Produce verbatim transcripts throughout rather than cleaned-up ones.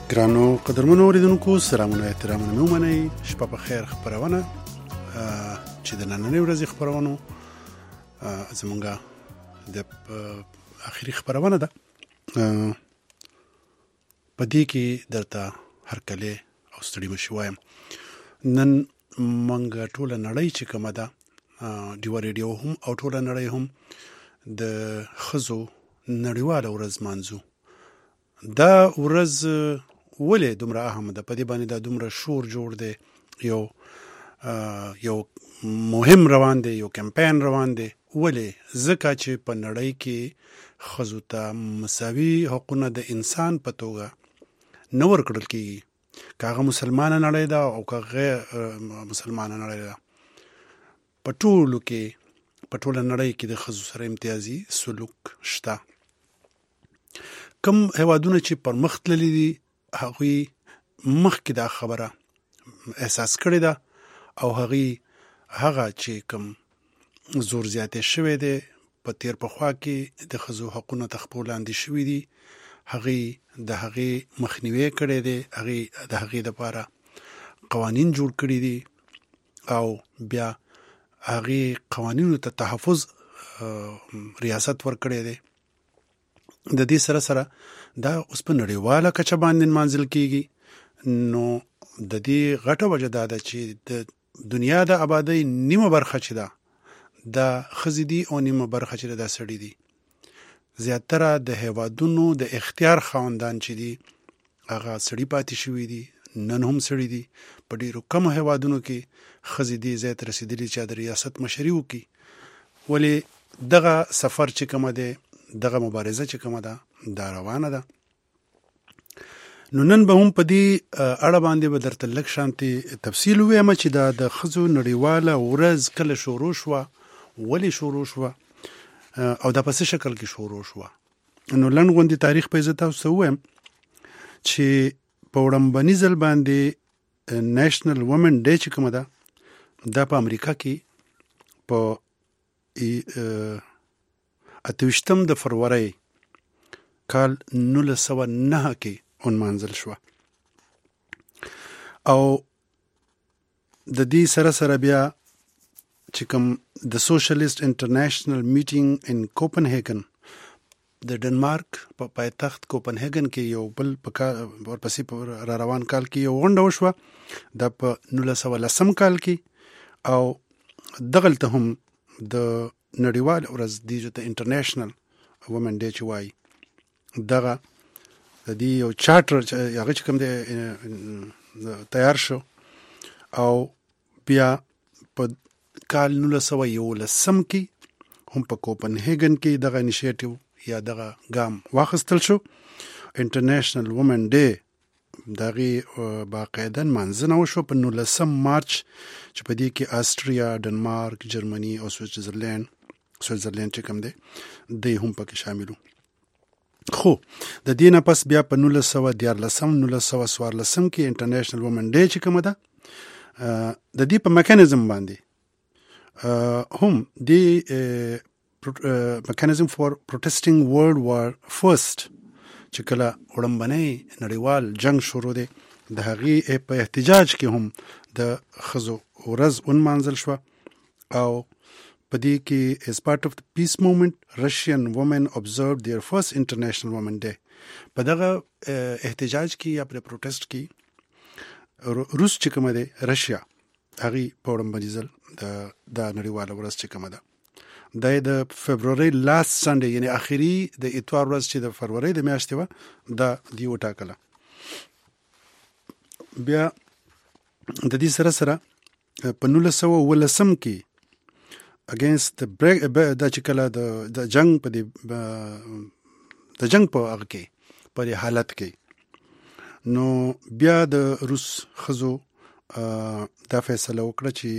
ګرانو قدرمنو اوریدونکو سلامونه احترامونه مې ومنئ. شپه په خیر. خپرونه چې د نننۍ ورځې خپرونو زمونږه د اخري خپرونه ده، په دې کې درته هرکلی او ستړي مشي وایم. نن موږ ټوله نړۍ چې کومه ده، ډیوه ریډیو هم او ټوله نړۍ هم د ښځو نړیواله ورځ مانځو. دا ورځ ولې دومره اهم ده؟ په دې باندې دا دومره شور جوړ دی، یو یو مهم روان دی، یو کمپین روان دی. ولې؟ ځکه چې په نړۍ کې ښځو ته مساوي حقونه د انسان په توګه نه ورکړل کېږي، که هغه مسلمانه نړۍ ده او که غیر مسلمانه نړۍ ده. په ټولو کې په ټوله نړۍ کې د ښځو سره امتیازي سلوک شته. کم هیوادونه چې پرمخ تللي دي، هغوی مخکې دا خبره احساس کړې ده او هغوی هغه چې کم زور زیاتې شوی دی په تیر پخوا کې د ښځو حقونه تر پښو لاندې شوي دي، هغوی د هغې مخنیوی کړی دی، هغوی د هغې دپاره قوانین جوړ کړي دي او بیا هغې قوانینو ته تحفظ ریاست ورکړی دی. د دې سره سره دا اوس په نړیواله کچه باندې نمانځل کېږي. نو د دې غټه وجه دا ده چې د دنیا د آبادۍ نیمه برخه چې ده دا ښځې دي او نیمه برخه چې ده دا سړي دي. زیاتره د هیوادونو د اختیار خاوندان چې دي هغه سړي پاتې شوي دي، نن هم سړي دي. په ډېرو کمو هیوادونو کې ښځې دې ځای ته رسېدلي چې د ریاست مشري وکړي. ولې دغه سفر چې کومه دی، دغه مبارزه چې کومه ده، دا روانه ده. نو نن به هم په دې اړه باندې به درته لږ شانتې تفصیل ووایم چې دا د ښځو نړیواله ورځ کله شروع شوه، ولې شروع شوه او دا په څه شکل کې شروع شوه. نو لنډ غوندې تاریخ په زه تاسو ته ووایم چې په وړاندې ځل باندې نیشنل وومن ډے چې کومه ده دا په امریکا کې په اتویشتم د فروری کال نولس سوه نهه کې ونمانځل شوه او د دې سره سره بیا چې کوم د سوشلیست انټرنیشنل میټینګ ان کوپنهیګن د ډنمارک په پایتخت کوپنهیګن کې یو بل ورپسې په را روان کال کې یو غونډه وشوه، دا په نولس سوه لسم کال کې. او دغلته هم د نړیوال ورځ دی ته انټرنیشنل وومن ډے چې وایي، دغه د دې یو چارټر هغه چې کوم دی تیار شو او بیا په کال نولس سوه یولسم کې هم په کوپنهیګن کې دغه انیشیټیو یا دغه ګام واخیستل شو. انټرنیشنل وومن ډے دغه باقاعده نمانځنه وشوه په نولسم مارچ چې په دې کې آسټریا، ډنمارک، جرمني او سویټزرلینډ سویټزرلینډ چې کوم دی دی هم پکې شامل وو. خو د دې نه پس بیا په نولس سوه دیارلسم نولس سوه څوارلسم کې انټرنیشنل وومن ډے چې کومه ده د دې په میکانیزم باندې هم دی میکانیزم فور پروټیسټینګ ورلډ وار فرست چې کله وړاندې نړیوال جنگ شروع دی د هغې په احتجاج کې هم د ښځو ورځ ونمانځل شوه. او په دې کې as part of the peace movement Russian women observed their first international women day. په دغه احتجاج کې یا پر پروټیسټ کې روس چې کومه دی رشیا هغې په وړاندې ځل د دا نړیواله ورځ چې کومه ده دا د فبروري لاست سنډے یعنی اخري د اتوار ورځ چې د فروری د میاشتې وه دا دی وټاکله. بیا د دې سره سره په نولس سوه اوولسم کې اگینست د بریک دا چې کله د جنگ په د جنگ په هغه کې په حالت کې نو بیا د روس ښځو دا فیصله وکړه چې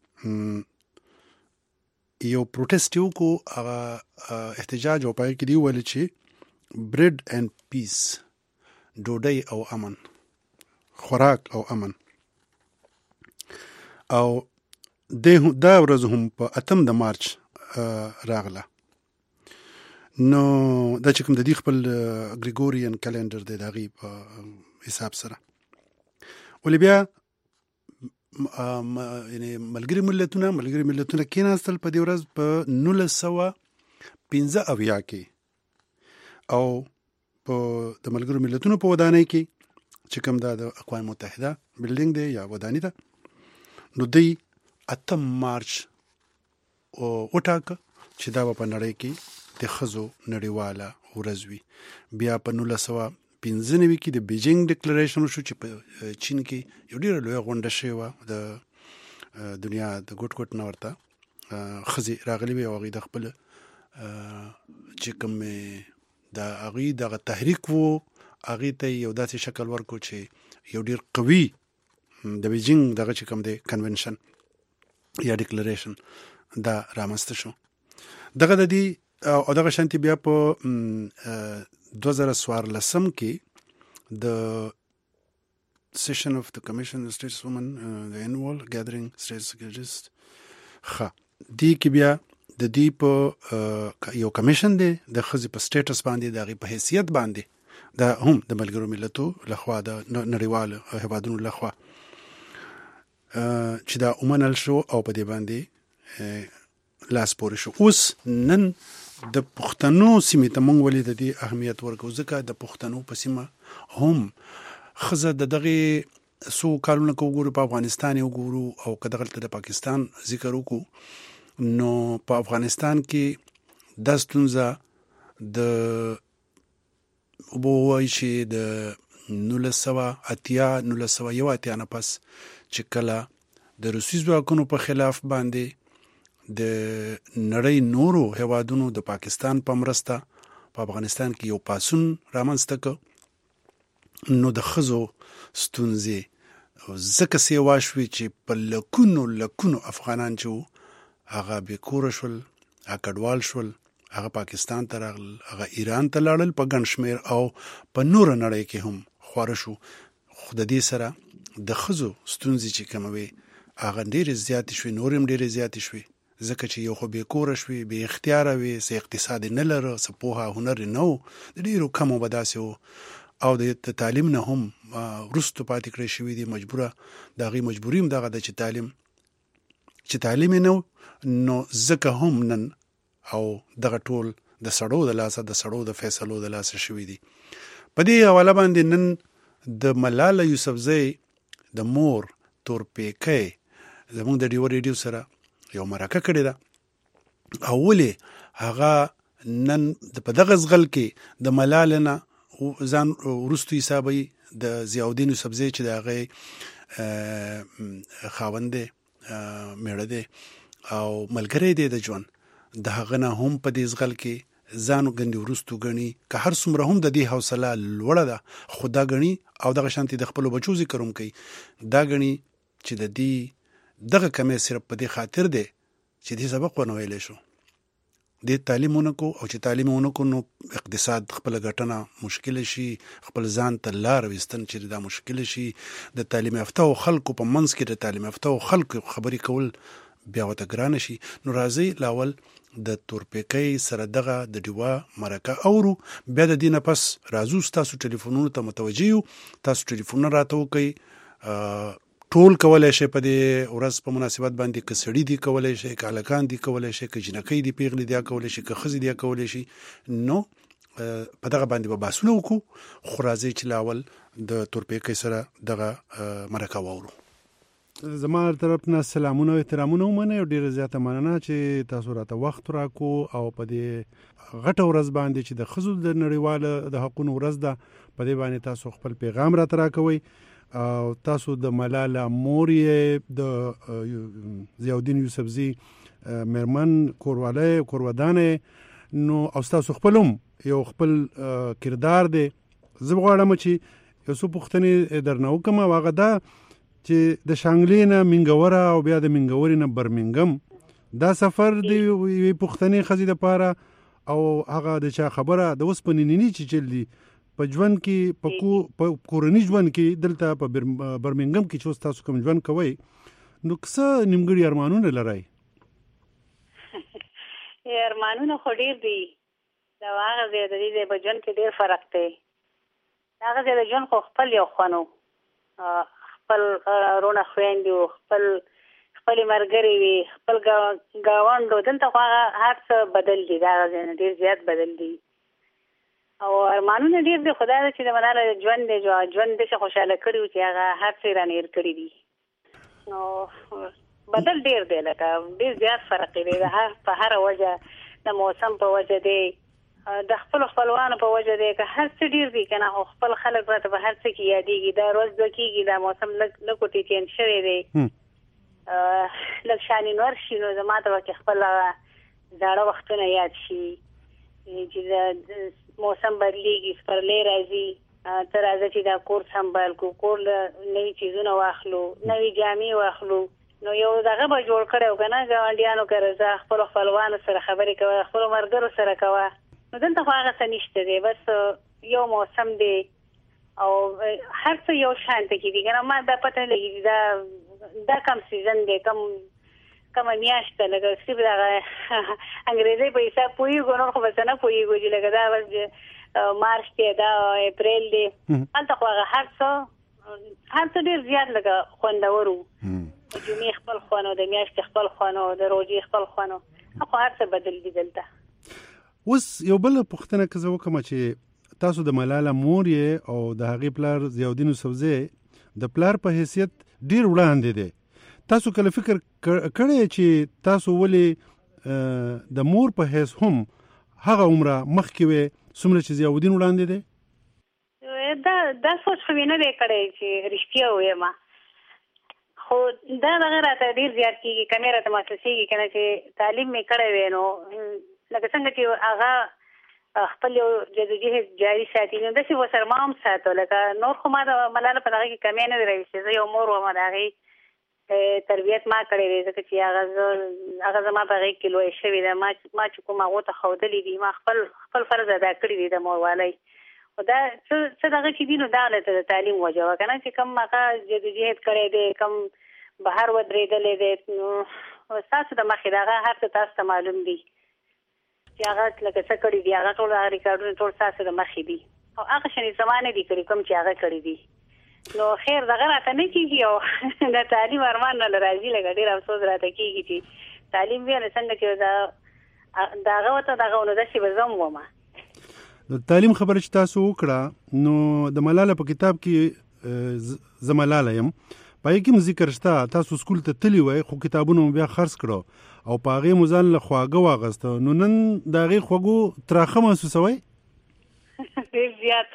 یو پروټیسټ یو کو هغه احتجاج او پای کې دی ویل چې بریډ اینڈ پیس، ډوډۍ او امن، خوراک او امن. او دا ورځ هم په اتم د مارچ راغله. نو دا چې کوم د دې خپل ګریګورین کلندر دی د هغې په حساب سره. ولې بیا یعنی ملګري ملتونه ملګري ملتونه کېناستل په دې ورځ په نولس سوه پنځه اویا کې او په د ملګرو ملتونو په ودانۍ کې چې کوم دا د اقوام متحده بلډینګ دی یا ودانۍ ده، نو دوی اتم مارچ وټاکه چې دا په نړۍ کې د ښځو نړیواله ورځ وي. بیا په نولس سوه پنځه نوي کې د بیجینګ ډیکلریشن وشو چې په چین کې یو ډېره لویه غونډه شوې وه، د دنیا د ګوټ ګوټ نه ورته ښځې راغلي وې او هغوی د خپل چې کوم د هغوی دغه تحریک و هغې ته یو داسې شکل ورکړو چې یو ډېر قوي د بیجینګ دغه چې کوم دی کنونشن یا ډیکلریشن دا رامنځته شو. دغه د دې او دغه شانتي بیا په دوه زره څوارلسم کې د سیشن اف د کمیشن د سټیټس وومن د انوال ګیدرینګ سټیټس سیکریټریز ښه دې کې بیا د دې په یو کمیشن دی د ښځې په سټیټس باندې د هغې په حیثیت باندې دا هم د ملګرو ملتو لخوا د نړیوالو هیوادونو لخوا چې دا ومنل شو او په دې باندې لاس پورې شو. اوس نن د پښتنو سیمې ته موږ ولې د دې اهمیت ورکوو؟ ځکه د پښتنو په سیمه هم ښځه د دغې څو کالونو که وګورو په افغانستان یې وګورو او که دغلته د پاکستان ذکر وکړو، نو په افغانستان کې دا ستونزه د ووایي چې د نولس سوه اتیا نولس سوه یو اتیا نه پس چې کله د روسي ځواکونو په خلاف باندې د نړۍ نورو هیوادونو د پاکستان په مرسته په افغانستان کې یو پاڅون رامنځته کړ، نو د ښځو ستونزې ځکه سیوا شوې چې په لکونو لکونو افغانان چې وو هغه بې کوره شول، هغه کډوال شول، هغه پاکستان ته راغلل، هغه ایران ته لاړل په ګڼ شمېر او په نوره نړۍ کې هم خواره شو. خو د دې سره د ښځو ستونزې چې کومه وې هغه ډېرې زیاتې شوې، نورې هم ډېرې زیاتې شوې، ځکه چې یو خو بې کوره شوې، بې اختیاره وې، څه اقتصاد یې نه لره، څه پوهه هنر یې نه و، د ډېرو کمو به داسې و او د تعلیم نه هم وروستو پاتې کړی شوي دي، مجبوره د هغې مجبوري هم دغه ده چې تعلیم چې تعلیم یې نه و، نو ځکه هم نن او دغه ټول د سړو د لاسه د سړو د فیصلو د لاسه شوي دي. په دې حواله باندې نن د ملاله یوسفزۍ د مور تورپیکۍ زموږ د ډیو ریډیو سره یو مرکه کړې ده او ولې هغه نن په دغه ځغل کې د ملالې نه ځان وروستو حسابوي د ضیاءالدین یوسفزۍ چې د هغې خاوند دی، میړه دی او ملګری دی د ژوند، د هغه نه هم په دې ځغل کې ځان ګندې وروستو ګڼي، که هر څومره هم د دې حوصله لوړه ده خو دا ګڼي او دغه شانتې د خپلو بچو ذکر هم کوي، دا ګڼي چې د دې دغه کمی صرف په دې خاطر دی چې دې سبق ونه ویلی شو، دې تعلیم ونه کو او چې تعلیم ونه کو نو اقتصاد خپله ګټنه مشکله شي، خپل ځان ته لار ویستن چې دا مشکله شي، د تعلیم یافته او خلکو په منځ کې د تعلیم یافته او خلکو خبرې کول بیا ورته ګرانه شي. نو راځئ لاول د تورپیکۍ سره دغه د ډیوه مرکه اورو، بیا د دې نه پس راځو ستاسو ټلیفونونو ته متوجه یو، تاسو ټلیفونونه راته وکئ، ټول کولی شئ په دې ورځ په مناسبت باندې، که سړي دي کولی شئ، که هلکان دي کولی شئ، که جنکۍ دي پیغلې دي کولی شي، که ښځې دي کولی شي، نو په دغه باندې به بحثونه وکړو. خو راځئ چې لاول د تورپیکۍ سره دغه مرکه واورو. زما طرف نه سلامونه او احترامونه ومنئ او ډېره زیاته مننه چې تاسو راته وخت راکو او په دې غټه ورځ باندې چې د ښځو د نړیواله د حقونو ورځ ده په دې باندې تاسو خپل پیغام راته راکوئ او تاسو د ملاله مور یې د ضیاءالدین یوسفزي میرمن کوروالی کورودانه، نو او تاسو خپل هم یو خپل کردار دی. زه غواړم چې یو څو پوښتنې درنه وکړم او هغه دا چې د شانګلې نه منګوره او بیا د منګورې نه برمنګم دا سفر د یوې پښتنې ښځې دپاره او هغه د چا خبره د اوسپنې نینې چې چل دي په ژوند کې په کورني ژوند کې دلته په برمنګم کې چې اوس تاسو کوم ژوند کوئ، نو څه نیمګړي ارمانونه لرئ؟ ارمانونه خو ډېر دي، د هغه ځای د دې ځای په ژوند کې ډېر فرق دی. هغه د ژوند خو خپل یو خوانو خپل رونه خويندو خپل خپل مرګري وي خپل گاوندو دلته خو هر څه بدل دي دا ډیر زیات بدل دي او ارمانونه ډیر دي خدای دې چې د ملاله ژوند دې ژوند دې خوشاله کړی چې هغه هر څه رانیر کړی دي نو بدل ډیر دی لکه ډیر زیات فرق دی په هر وجه د موسم په وجه دی د خپل خپلوانو په وجه دی که هر څه ډیر دي کنه خو خپل خلک راته په هر څه کې یادېږي دا روز د کېږي دا موسم لږ لږ ټیټین شوی دی لږ شانې نور شي نو زما ته به خپل زاړه وختونه یاد شي چې د موسم بدلیږي سپرلی راځي ته راځه چې دا کور سنبال کړو کور له نوي څیزونه واخلو نوي جامې واخلو نو یو دغه به جوړ کړی که نه ګاونډیانو که راځه خپلو خپلوانو سره خبرې کوه خپلو ملګرو سره کوه نو دلته خو هغه څه نشته دی بس یو موسم دی او هر څه یو شانته کې دي که نه ما دا پته لګېږي دا دا کم سیزن دی کم کومه میاشت ده لکه صرف دغه انګریزۍ په حساب پوهېږو نور خو بس نه پوهېږو چې لکه دا بس مارچ دی دا اپریل دی هلته خو هغه هر څه هر څه ډېر زیات لکه خوندور وو د جمعې خپل خوند او د میاشتې خپل خوند او د روژې خپل خوند خو هر څه بدل دي دلته اوس یو بل پوښتنه که زه وکړم چې تاسو د ملاله مور یې او د هغې پلار ضیاءالدین یوسفزی د پلار په حیثیت ډیر وړاندې دی تاسو کله فکر کړی چې تاسو ولې د مور په حیث هم هغه عمره مخکې وې څومره چې ضیاءالدین وړاندې دی دا دا سوچ خو مې نه دی کړی چې رښتیا ووایم خو دا دغه راته ډېر زیات کېږي کمې راته محسوسېږي که نه چې تعلیم مې کړی وی نو لکه څنګه چې هغه خپل یو جدوجهد جاري ساتي نو داسې ورسره ما هم ساتو لکه نور خو ما د ملاله په دغه کې کمې نه دی راویستې زه یو مور وم د هغې تربیت ما کړی دی ځکه چې هغه زه هغه زما په هغې کې لویه شوې ده ما ما چې کوم هغو ته ښودلي دي ما خپل خپل فرض ادا کړی دی د موروالۍ خو دا څه څه دغه چې دي نو دا هلته د تعلیم وجه وه که نه چې کوم هغه جدوجهد کړی دی کوم بهر ودرېدلی دی نو ستاسو د مخې د هغه هر څه تاسو ته معلوم دي چې هغه لکه څه کړي دي هغه ټول هغه ریکارډونه ټول ستاسو د مخې دي او هغه شانې زما نه دي کړي کوم چې هغه کړي دي نو خیر دغه راته نه کېږي او د تعلیم ارمان نه راځي لکه ډېر افسوس راته کېږي چې تعلیم بیا نه څنګه چې د هغه ورته دغه نو داسې به زه هم ومه د تعلیم خبره چې تاسو وکړه نو د ملاله په کتاب کې زه ملاله یم په هغې کې هم ذکر شته تاسو سکول ته تللی وئ خو کتابونه مو بیا خرڅ کړه او په هغې مو ځان له خواږه واغسته نو نن د هغې خوږو تراخه محسوسوئ ډېر زیات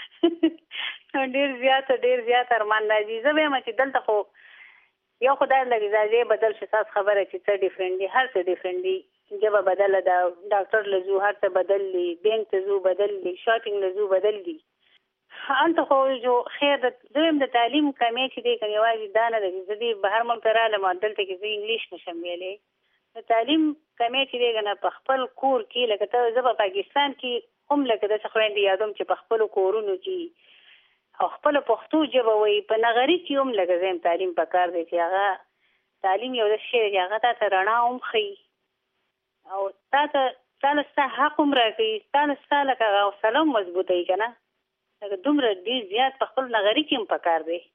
ډېر زیات ډېر زیات ارمان راځي زه به یم چې دلته خو یو خو دا لګي ځای بدل شي ستاسو خبره چې څه ډیفرنټ دي هر څه ډیفرنټ دي ژبه بدله ده ډاکټر له ځو هر څه بدل دي بینک ته ځو بدل دي شاپینګ له ځو بدل دي هلته خو جو خیر د دویم د تعلیم کمې چې دی که یوازې دا نه ده چې زه دې بهر ملک ته رالم دلته کې زه انګلیش نشم ویلی د تعلیم کمې چې دی که نه په خپل کور کې لکه ته زه په پاکستان کې هم لکه داسې خویندې یادوم چې په خپلو کورونو کې او خپله پښتو ژبه وایي په نغري کې هم لکه زه یم تعلیم پکار دی چې هغه تعلیم یو داسې شی دی چې هغه تا ته رڼا هم ښیي او تا ته تا له ستا حق هم راکوي تا له ستا لکه حوصله هم مضبوطوي که نه لکه دومره ډېر زیات په خپل نغري کې هم پکار دی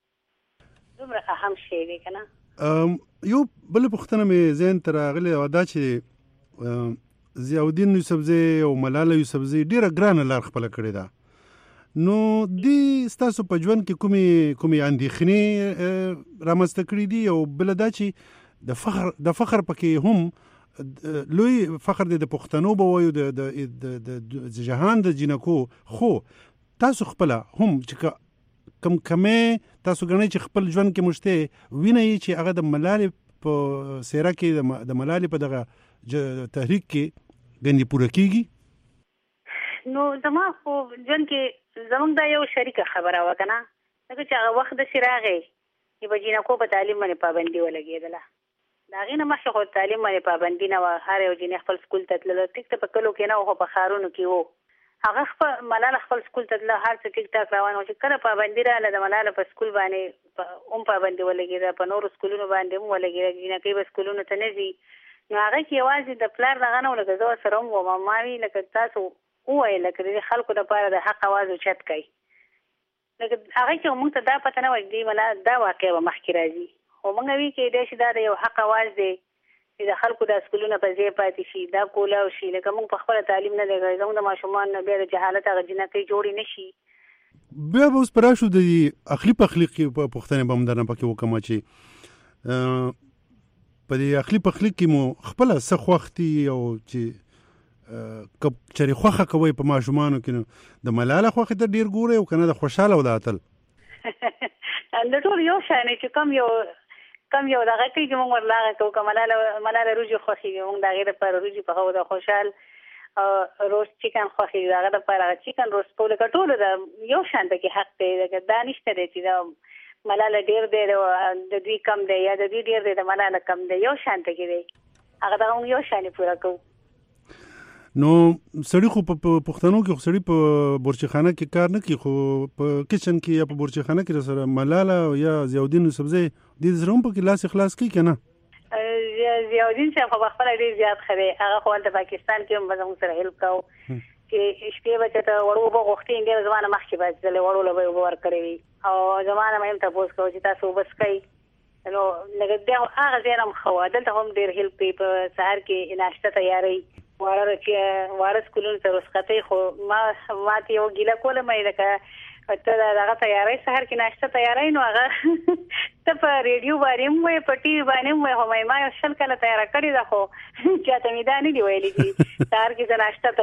دومره اهم شی دی که نه یو بله پوښتنه مې ذهن ته راغلې وه دا چې ضیاءالدین یوسفزی او ملاله یوسفزی ډېره ګرانه لار خپله کړې ده نو دې ستاسو په ژوند کې کومې کومې اندېښنې رامنځته کړي دي او بله دا چې د فخر د فخر پکې هم لوی فخر دی د پښتنو به وایو د جهان د جینکو خو تاسو خپله هم چې کم کمې تاسو ګڼئ چې خپل ژوند کې مشته وینئ چې هغه د ملالې په څیره کې د ملالې په دغه تحریک کې ګندې پوره کېږي نو زما خو ژوند کې زموږ دا یو شریکه خبره وه که نه ځکه چې هغه وخت داسې راغی چې په جینکو په تعلیم باندې پابندي ولګېدله د هغې نه مخکې خو تعلیم باندې پابندي نه وه هر یو جینۍ خپل سکول ته تلله ټیک ته په کلو کې نه و خو په ښارونو کې و هغه خپل ملاله خپل سکول ته تله هر څه ټیک ټاک روان و چې کله پابندي راغله د ملاله په سکول باندې هم پابندي ولګېده په نورو سکولونو باندې هم ولګېده جینکۍ به سکولونو ته نه ځي نو هغه کې یوازې د پلار دغه نه و لکه زه ورسره هم وم ما وي لکه تاسو ووایه لکه د خلکو دپاره د حق اواز اوچت کوي هغه چې موږ ته دا پته نه وای دی ملا دا واقع به مخکې راځي او موږ وی کې دا چې دا یو حق आवाज دی چې د خلکو د سکولونو په ځای پاتې شي دا کولا او شي لکه موږ په خپل تعلیم نه لګای زموږ د ماشومان نه بیا د جهالت هغه جنکې جوړې نشي. بیا به اوس پراشو د اخلي پخلیق په پښتنه بم درنه پکې وکم چې په دې اخلي پخلیق کې مو خپل څه خوختي او چې کب چری خوخه کوي په ماشومانو کې د ملاله خوخه ته ډیر ګوره او کنه د خوشاله او د اتل د ټول یو شان چې کم یو کم یو دغه کې چې موږ ورلاغه کوو کملاله ملاله روجي خوخي موږ د غیر پر روجي په هو د خوشحال روز چیکن خوخي دغه د پر چیکن روز په لکه ټول د یو شان د کې حق دی د دانشته دی چې ملاله ډیر دی د دوی کم دی یا د دوی ډیر دی د ملاله کم دی یو شان ته کې دی هغه د یو شان پورا کوو. نو سړی خو په پښتنو کې خو سړی په بورچخانه کې کار نه کوي خو په کچن کې یا په بورچخانه کې سره ملاله یا ضیاءالدین یوسفزی د زرم په کې لاس اخلاص کوي کنه ضیاءالدین صاحب په خپل ډیر زیات خره هغه خو د پاکستان کې هم زموږ سره هیلپ کاو چې شپې بچ ته وړو به غوښتي انګلیز زمانه مخکې باندې زله وړو له ور کړی وي او زمانه مې ته پوس کوي چې تاسو بس کوي نو لکه دا هغه زیرم خو دلته هم ډیر هیلپ کوي په سحر کې ناشته تیاری واره چې واره سکولونو ته رسختې خو ما ما ته یو ګیله کوله مې لکه ته دغه تیاری سحر کې ناشته تیاری نو هغه ته په ریډیو باندې مې په ټي وي باندې مې هم ما شل کله تیار کړی دا خو چاته مې دا نه دی ویلي چې سحر کې ناشته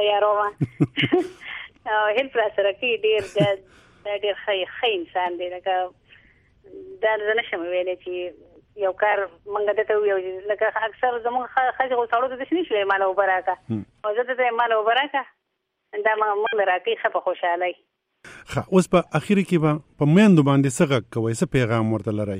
تیاروم او هیلپ را سره کې ډیر د ډیر ښه ښه انسان دی لکه دا نه شم ویلې چې یو کار منګه دته یو لکه اکثر زموږ خځه غو ساړو د شنو شوی مال وبراکا او زه ته مال وبراکا دا موږ راکې خپه خوشاله خا اوس په اخر کې به په میندو باندې څه کوي څه پیغام ورته لري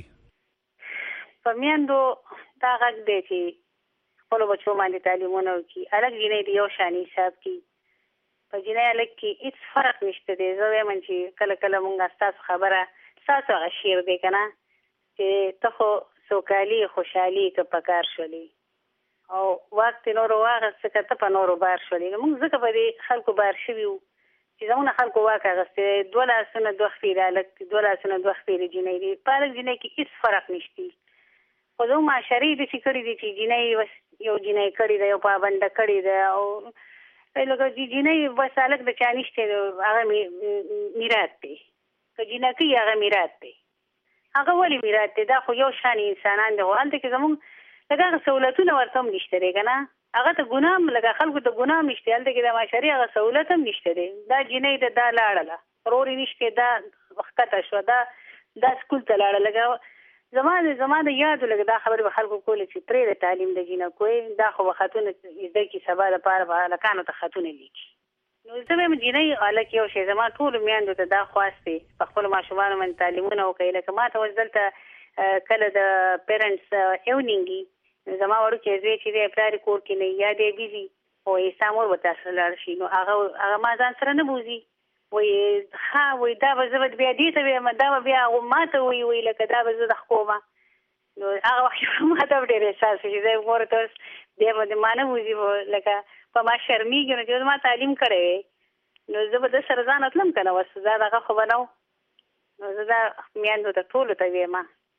په میندو دا غږ دی چې خپل بچو باندې تعلیمونه وکړي الګ جنې دی یو شانی حساب کی په جنې الګ کې هیڅ فرق نشته دی زه وایم چې کله کله مونږه تاسو خبره تاسو هغه شیر دی کنه چې ته خو سوکالي خوشحالي که پکار شولي او وخت نور واغسته که ته په نورو بار شولي نو موږ ځکه په دې خلکو بار شوي وو چې زموږ خلکو واک اخیستی دوه لاسونه دوه خپې هلک دوه لاسونه دوه خپې جینۍ دي په هلک جینۍ کې هېڅ فرق نشتی خو زموږ معاشرې یې داسې کړي دي چې جینۍ یو جینۍ کړې ده یو پابنده کړې ده او لکه جینۍ بس هلک د چا نشتی هغه میراث دی که جینکۍ هغه میراث دی هغه ولې میراث دی دا خو یو شان انسانان دي خو هلته کې زموږ لکه هغه سهولتونه ورته هم نشته دی که نه هغه ته ګناه هم لکه خلکو ته ګناه هم نشته هلته کې د معاشرې هغه سهولت هم نشته دی دا جینۍ ده دا لاړله ورور یې نشته دا ښکته شوه دا دا سکول ته لاړه لکه زما د زما د یادو لکه دا خبرې به خلکو کولې چې پرېږده تعلیم د جینکو دا خو به خطونه زده کړي سبا دپاره به هلکانو ته خطونه لیکي نو زه وایم جینۍ هلک یو شی زما ټولو میندو ته دا خواست دی په خپلو ماشومانو باندې تعلیمونه وکړي لکه ما ته اوس دلته کله د پیرنټس ایونینګ وي زما وړوکی زوی چې دی پلار یې کور کې نه یا دی بیزي وایي ستا مور به تا سره لاړ شي نو هغه هغه ما ځان سره نه بوځي وایي ښه وایي دا به زه به بیا دې ته وایم دا به بیا ما ته وایي وایي لکه دا به زه د ښکومه نو هغه وخت ما ته به ډېر احساس شي زه مور ته اوس بیا به ما نه بوځي لکه په ما شرمېږي نو چې ما تعلیم کړی وی نو زه به د سره ځان تلم که نه وس دا دغه خو به نه نو زه دا میندو ته ټولو ته ویم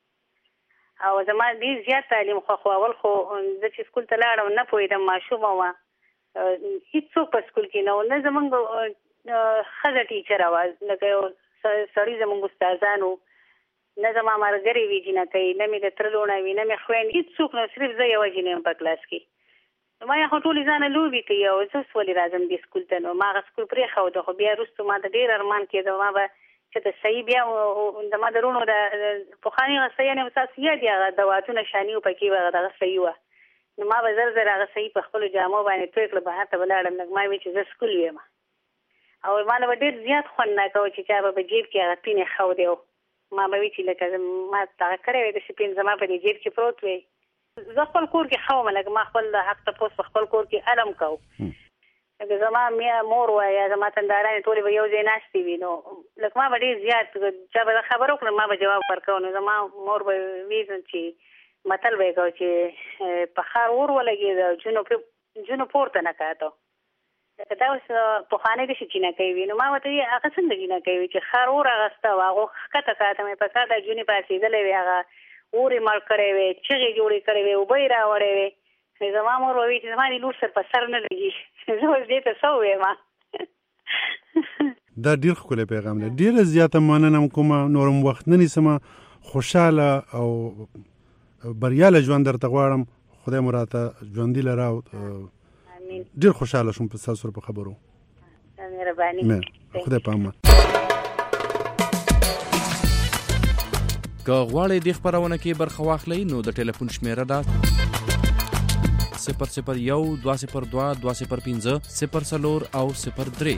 او زما ډېر زیات تعلیم خوښول خو زه چې سکول ته لاړم نه پوهېدم ماشومه وه هېڅوک په سکول کې نه و نه زمونږ ښځه ټیچره وه لکه یو سړي زمونږ استادان وو نه زما ملګرې وي جینکۍ نه مې د تره لوڼه وي نه مې خویند هېڅوک نه صرف زه یوه جینۍ یم په کلاس کې ما یې خو ټولې ځانه لوبې کوي او زه اوس ولې راځم دې سکول ته نو ما هغه سکول پرېښوده خو بیا وروستو ما ته ډېر ارمان کېده ما به چې ته صحیح بیا زما د وروڼو د پخواني هغه صحیح یعنې ستاسو یاد یې هغه دواتونه شاني وو پکې وه دغه صحیح وه نو ما به زر زر هغه صحیح په خپلو جامو باندې توی کړه بهر ته به لاړم لږ ما وی چې زه سکول ویم او ما له به ډېر زیات خوند ناکوه چې چا به په جیب کې هغه پین یې ښودی و ما به وي چې لکه ما دغه کړی وی داسې پین زما په دې جیب کې پروت وی زه خپل کور کې ښه وم لکه ما خپل حق تپوس په خپل کور کې علم کوو لکه زما مور وه یا زما تندارانې ټولې به یو ځای ناستې وي نو لکه ما به ډېر زیات چا به خبره وکړم ما به جواب ورکوه نو زما مور به وي چې متل به یې کوه چې په ښار اور ولګېده جونو جونو پورته نه کاته دا اوس پخوانی د شي نه کوي نو ما وته هغه څنګه جنا کوي چې خر اور غسته واغه کته کاته مې په کاته جونی پاسېدلې وي هغه اوري مړ کړي وي چې جوړي کړي وي او بیره وړي وي زما مور وی چې زما دي لور سر په سر نه لګي زه اوس دې ته سوې ما دا ډیر ښکلی پیغام دی. ډیره زیاته مننه کوم. نورم وخت نه نیسم. خوشاله او بریاله ژوند درته غواړم. خدای مو راته ژوندي لره. امين. ډیر خوشاله شوم په تاسو سره په خبرو. مهرباني. خدای په امان. که غواړئ د خبرونه کې برخه واخلئ نو د ټلیفون شمیره ده صفر صفر یو دوه صفر دوه دوه صفر پنځه صفر څلور او صفر درې.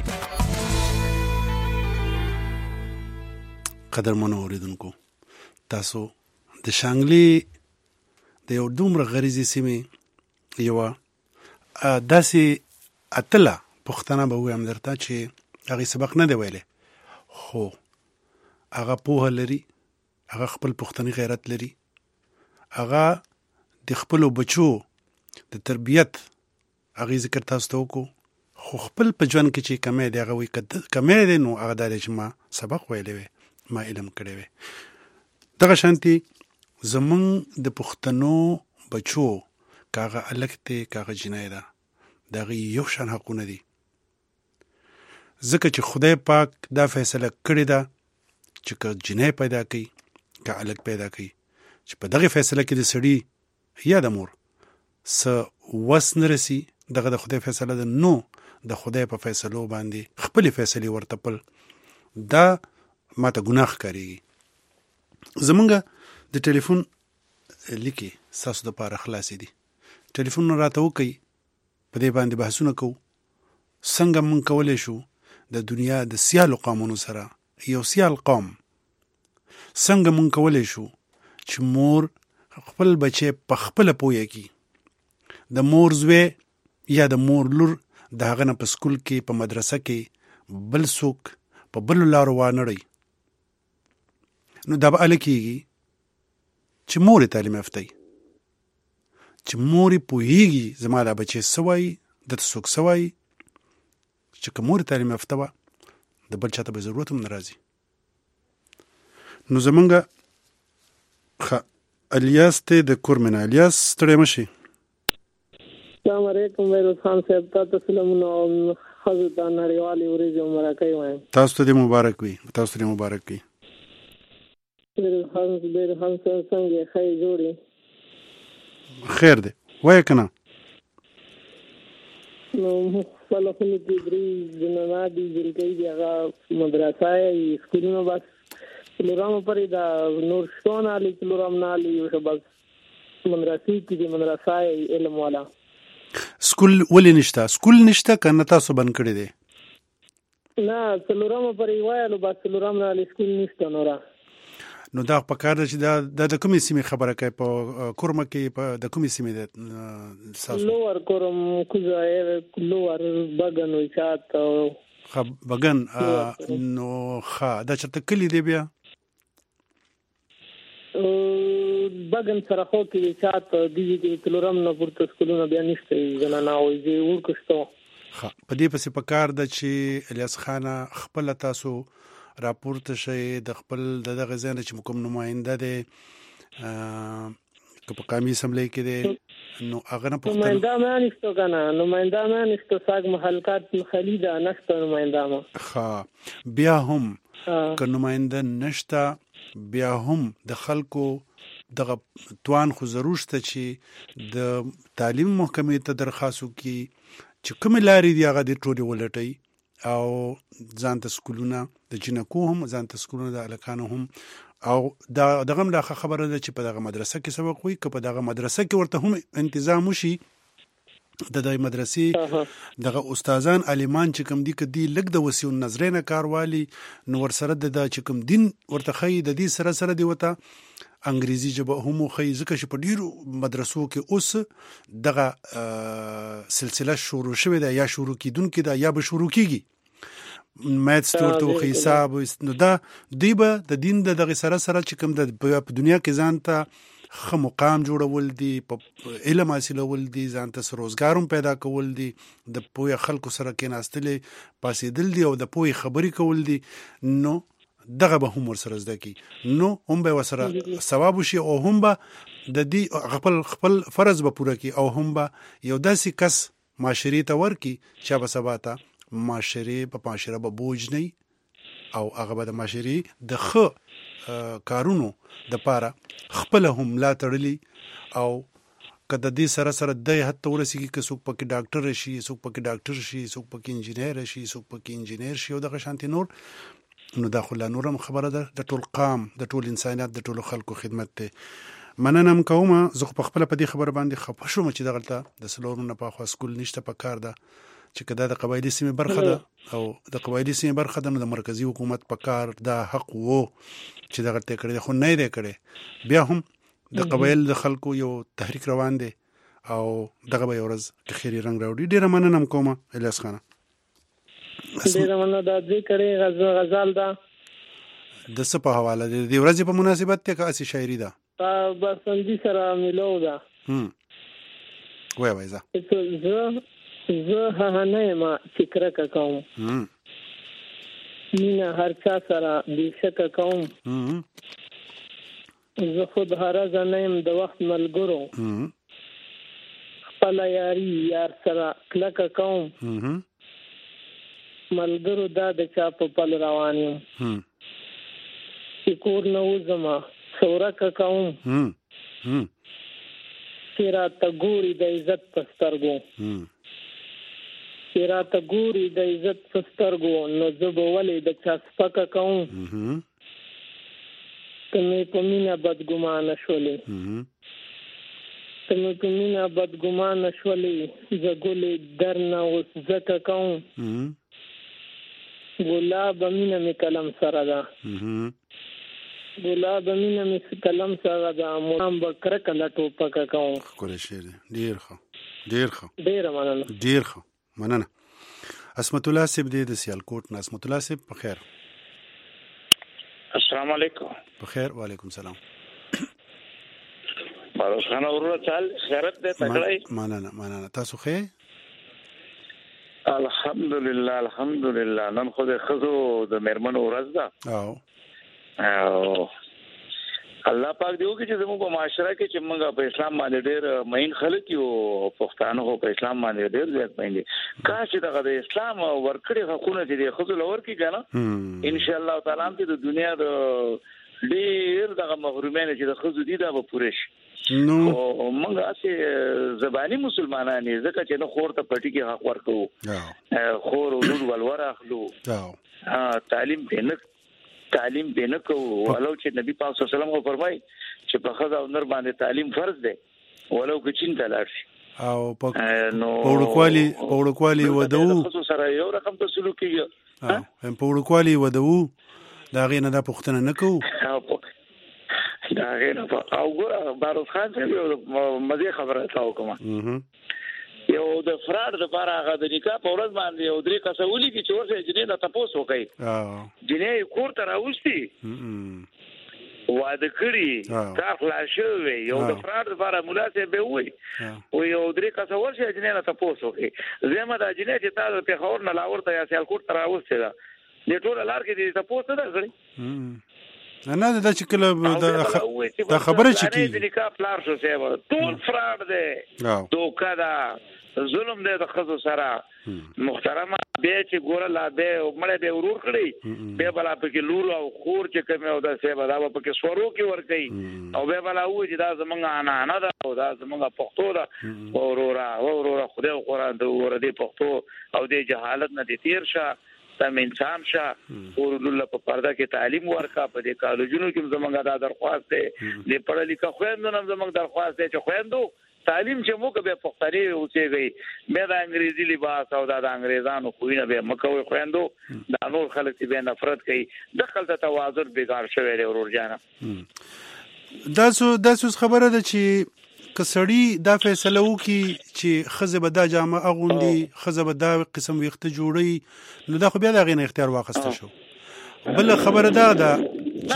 قدرمنو اوریدونکو، تاسو د شانګلي د یو دومره غریزي سیمې یوه داسې اتله پوښتنه به ووایم درته چې هغې سبق نه دی ویلی، خو هغه پوهه لري، هغه خپل پښتني غیرت لري، هغه د خپلو بچو د تربیت هغې ذکر تاسو ته وکړو، خو خپل په ژوند کې چې کمی دی هغه وایي کمی دی نو هغه دا دی چې ما سبق ویلی وی، ما علم کړی وی. دغه شانتي زمونږ د پښتنو بچو که هغه هلک دی که هغه جنۍ ده د هغې یو شان حقونه دي، ځکه چې خدای پاک دا فیصله کړې ده چې که جنۍ پیدا کوي که هلک پیدا کوي چې په دغه فیصله کې د سړي یا د مور څه وس نه رسي، دغه د خدای فیصله ده، نو د خدای په فیصلو باندې خپلې فیصلې ورته پل دا ما ته ګناه ښکارېږي. زمونږ د ټلیفون لیکې ستاسو دپاره خلاصې دي، ټلیفون راته وکئ، په دې باندې بحثونه کوو څنګه مونږ کولی شو د دنیا د سیالو قومونو سره یو سیال قوم څنګه مونږ کولی شو چې مور خپل بچی په خپله پوهه کړي، د مور زوی یا د مور لور د هغه نه په سکول کې په مدرسه کې بل څوک په بلو لارو وانړئ، نو دا به هله کېږي چې مور یې تعلیم یافته وي، چې مور یې پوهېږي زما دا بچی څه وایي، دته څوک څه وایي، چې که مور یې تعلیم یافته وه د بل چا ته به ضرورت هم نه راځي. نو زمونږ ښه الیاس دی د کورمنه. الیاس ستړی مه شي. السلام علیکم ویروز خان صاحب، تاسو سلامونه او ښځو ته نړیوالې ورځې او مرکې وایم. تاسو ته دې مبارک وي، تاسو ته دې مبارک وي. ویروز خان ویروز خان صاحب څنګه ښه یې جوړې؟ خیر دی، وایه که نه؟ نو خپله خونو کې درې جنانه دي، جلکۍ دي، هغه مدرسه یې سکولونه بس څلورمه پورې دا نور شته نه هلې څلورم نه هلې بس مدرسې کې دي، مدرسه یې علم والا. سکول ولې نشته؟ سکول نشته که نه تاسو بند کړی دی؟ نه څلورمه پورې وایلو بس څلورم نه هلې سکول نشته نوره. نو دا په کار ده چې دا د کومې سیمې خبره کوي؟ په کورمه کې په د کومې سیمې ده؟ لوور کورم، کوزه، لوور بګن وچات ښه بګن. نو ښه دا چېرته کلي دی بیا؟ بګن سره خو کې وچات دي کې څلورم نه پورته سکولونه بیا نشته زنانه وایي چې ورکو شته. ښه په دې پسې په کار ده چې الیاس خانه خپله تاسو راپورته شئ د خپل د دغه ځای نه چې کوم نماینده دی که په قومي اسمبلۍ کې دی نو هغه نه پوښتنه نماینده ما نشته که نه نماینده ما نشته ساګ محلقات خالي ده نشته نماینده ما. ښه بیا هم که نماینده نشته بیا هم د خلکو دغه توان خو ضرور شته چې د تعلیم محکمې ته درخواست وکړي چې کومې لارې دي هغه دې ټولې ولټوي او ځان ته سکولونه د جنکو هم ځان ته سکولونه د هلکانو هم او دا دغه هم دا خبره ده چې په دغه مدرسه کې سبق وي که په دغه مدرسه کې ورته هم انتظام وشي د دغه مدرسې دغه استادان عالمان چې کوم دي که دي لږ د وسیع النظرۍ نه کار والي نو ورسره د چې کوم دین ورته ښیي د دې سره سره دی ورته انګریزي ژبه هم وښیي ځکه چې په ډېرو مدرسو کې اوس دغه سلسله شروع شوې ده یا شروع کیدونکې ده یا به شروع کیږي میتس ورته وښیي حساب نو دا دوی به د دین د دغه سره سره چې کوم د په دنیا کې ځان ته ښه مقام جوړول دي، په علم حاصلول دي، ځان ته روزګار هم پیدا کول دي، د پوهې خلکو سره کېناستلې پاسېدل دي او د پوهې خبرې کول دي، نو دغه به هم ورسره زده کی، نو هم به ورسره ثواب وشي او هم به د دې خپل خپل فرض به پوره کی او هم به یو داسې کس معاشرې ته ورکی چې به سبا ته معاشرې په معاشره به بوج نه او هغه به د معاشرې د ښه کارونو د پاره خپل هم لا تړلی او که د دې سره سره د حتی ورسیږي که څوک پکې ډاکټر شي، څوک پکې ډاکټر شي، څوک پکې انجینیر شي، څوک پکې انجینیر شي او دغه شانتي نور، نو دا خو لا نورم خبره ده د ټول قام، د ټول انسانیت، د ټولو خلکو خدمت دی. مننه هم کومه. زه خو په خپله په دې خبره باندې خفه شوم چې دغلته د څلورو نه پخوا سکول نشته، په کار ده چې که دا د قبایلي سیمې برخه ده او د قبایلي سیمې برخه ده، نو د مرکزي حکومت په کار دا حق وو چې دغلته یې کړی دی، خو نه یې دی کړی. بیا هم د قبایل د خلکو یو تحریک روان دی او دغه به یو ورځ د خیري رنګ راوړي. ډېره مننه هم کومه الیاس خانه. ډېره مننه. دا دې کړې غزل ده د څه په حواله دی؟ د ورځې په مناسبت دی که هسې شاعري ده؟ په بسندي سره ملو ده. وایه وایه زه زه زه هغه نه یم چې کرکه کوم، مینه هر چا سره بې شکه کوم، زه خود هرزه نه یم د وخت ملګرو، خپله یاري یار سره کلکه کوم، ملګرو دا د چا په پل روان یم، چې کور نه وځمه سورکه کوم، چې راته ګوري د عزت په سترګو، چې راته ګوري د عزت په سترګو، نو زه به ولې د چا سپکه کوم، ته مې په مینه بدګمانه شولې، ته مې په مینه بدګمانه شولې، زه ګلې در نه اوس ځکه کوم، ګلاب مینه مې قلم سره ده، ګلاب مینه مې قلم سره ده، مرام به کرکه له ټوپکه کوم. ښکلی شعر دی، ډېر ښه ډېر ښه. ډېره مننه. ډېر ښه مننه. عصمت الله صاحب دی د سیالکوټ نه. عصمت الله صاحب په خیر؟ السلام علیکم. په خیر. وعلیکم السلام. باروس خان اورو چال خیرت دې تکړه. مننه مننه. تاسو ښه؟ الحمدلله الحمدلله. نن خو د ښځو د مېرمنو ورځ ده او او الله پاک دی وکړي چې زموږ په معاشره کې چې موږ په اسلام باندې ډېر مین خلک یو، پښتانه خو په اسلام باندې ډېر زیات مین دي. کاش چې دغه د اسلام ورکړي حقونه چې د ښځو لور کې کنه ان شاء الله تعالی هم د دنیا د ډېر دغه محرومین چې د ښځو دي دا به پوره شي. نو موږ اسې زبانی مسلمانان یې ځکه چې نو خور ته پټي کې حق ورکو، خور ولود ولور اخلو، تعلیم دینه تعلیم دینه کو، ولو چې نبی پاک صلی الله علیه وسلم کو فرمای چې په خزا او نر باندې تعلیم فرض دی ولو که چین تلار شي او په وړوکوالي په وړوکوالي ودو خصوصا سره یو رقم ته سلوک کیږي، ها په وړوکوالي ودو دا غینه د پښتنه نه کو دا غینه او ګور باروس خان چې مزه خبره تاو کوم یو د فراد لپاره هغه د نکاح په ورځ باندې یو درې کسولي کی چې ورته جنې د تاسو کوي جنې کور ته راوستي واده کړی تا خلاصوي یو د فراد لپاره ملاسه به وي او یو درې کسول شي جنې د تاسو کوي زموږ د جنې چې تاسو په خور نه لاور ته یا سیال کور ته راوستي دا د ټول لار کې د تاسو نه غړي نه دا چې کله دا خبره چې کی د نکاح پلار شو سیو ټول فراد دی دوکا دا ظلم دی د خزو سره محترمه به چې ګوره لا به مړ به ورور کړی به بلا پکې لور او خور چې کوم او دا سیو دا پکې سورو کې ور کوي او به بلا و چې دا زمونږ انا انا دا او دا زمونږ پښتو دا اورورا اورورا خدای قرآن د ور دي پښتو او د جهالت نه دي تیر شه تم انسان شه ورولله په پرده کې تعلیم ورکا په دې کالجونو کې زمونږ دا درخواست دی د پړه لیکه خويندو نن زمونږ درخواست دی چې خويندو تعلیم چې موږ به پښتني اوسېږي به د انګريزي لباس او د انګريزانو خوینه به مکوې خويندو د نور خلک به نفرت کوي د خلک توازن بګار شوی دی ورور جانا دا سو دا سو خبره ده چې کسړی دا فیصله وکي چې خزه به دا جامه اغوندي خزه به دا قسم ویخته جوړي نو دا خو بیا د غین اختیار واخسته شو بل خبره دا ده چې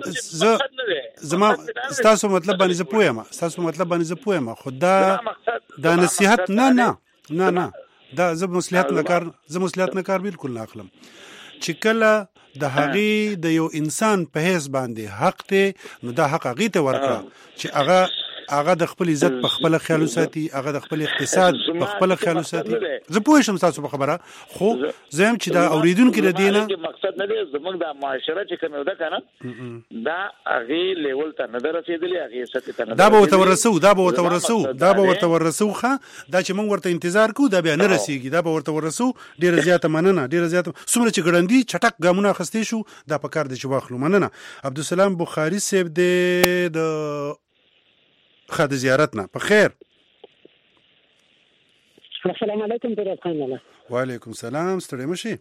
زه زما ستاسو مطلب باندې زه پوهیم ستاسو مطلب باندې زه پوهیم خو دا دا نصیحت نه نه نه نه دا زه مصلحت نه کار زه مصلحت نه کار بالکل نه اخلم چې کله د هغې د یو انسان په حیث باندې حق دی نو دا حق هغې ته ورکړه چې هغه هغه د خپل عزت په خپل خیال وساتي هغه د خپل اقتصاد په خپل خیال وساتي زه پوه شم تاسو په خبره خو زه هم چې دا اوریدونکو د دینه مقصد نه دی زمونږ د معاشره چې کوم ده کنه دا هغه لیول ته نه رسیدلی هغه ست ته نه دا به ورتورسو دا به ورتورسو دا به ورتورسو ښه دا چې موږ ورته انتظار کوو دا بیا نه رسیږي دا به ورتورسو ډیره زیاته مننه ډیره زیاته څومره چې ګړندی چټک ګامونه اخستې شو دا په کار دی چې واخلو مننه عبدالسلام بخاری صاحب د خد زیارت نه په خیر السلام علیکم تر خان الله وعلیکم السلام ستړي مشي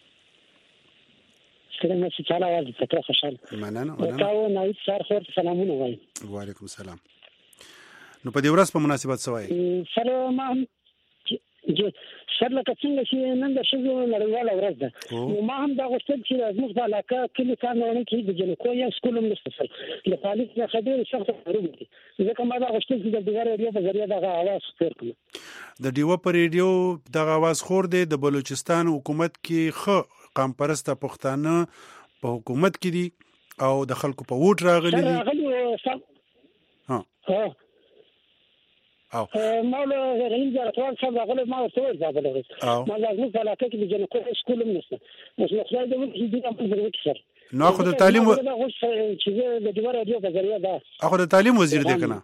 ستړي مشي چاله واځي ته خوشاله مننه مننه تاسو نه سر خور سلامونه وایي وعلیکم السلام نو په دې ورځ په مناسبت سوای سلام جی سر لکه څنګه چې نن د شګو نړیواله ورځ ده نو ما هم دا غوښتل چې زموږ د علاقه کلی کارونه کې د جنکو یا سکول هم نشته سره د خالص نه خبرې سخت ضروري دي ځکه ما دا غوښتل چې د دیوار ریډیو په ذریعہ دغه आवाज خپور کړم د دیو پر ریډیو دغه आवाज خور دی د بلوچستان حکومت کې خو قام پرسته پښتانه په حکومت کې دي او د خلکو په ووټ راغلي دي ها ها او ما له رئیس جمهور صاحب هغه ما ورته ویل دا ما لازم علاقه کې د جنکو سکول هم نشته اوس نو خدای دې وکړي چې دا په ضرورت سره نو خو د تعلیم چې د دیوار ریډیو په ذریعہ دا اخو د تعلیم وزیر دی کنه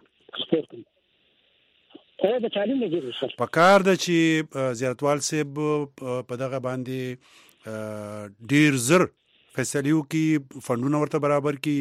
خو د تعلیم وزیر سره په کار د چې زیارتوال صاحب په دغه باندې ډیر زر فیصلو کې فندونه ورته برابر کی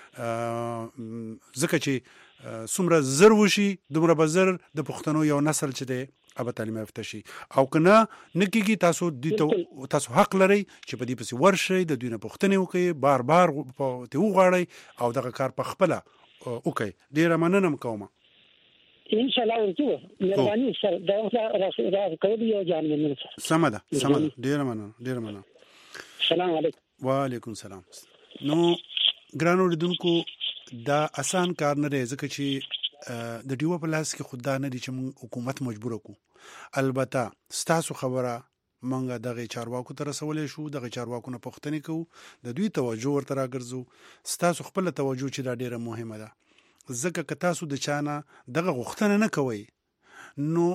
ځکه چې څومره زر وشي دومره به زر د پښتنو یو نسل چې دی اب تعلیم یافته شي او کنه نکیږي تاسو د تاسو حق لري چې په دې پسې ورشي د دوی نه پښتنه وکي بار بار ته وغواړي او دغه کار په خپل وکي ډیره مننه کوم ان شاء الله ورته مهرباني سره دا راځي کوي یو ځان مننه سمده سمده ډیره مننه ډیره مننه السلام علیکم وعلیکم السلام نو ګرانو لیدونکو دا آسان کار نه دی ځکه چې د دیو په لاس کې خود نه دي چې حکومت مجبور کو البته ستاسو خبره مونږه دغه چارواکو ته رسولې شو دغه چارواکو نه پوښتنه کوو د دوی توجه ورته راګرځو ستاسو خپل توجه چې دا ډیره مهمه ده ځکه که تاسو د چانه دغه غوښتنه نه کوئ نو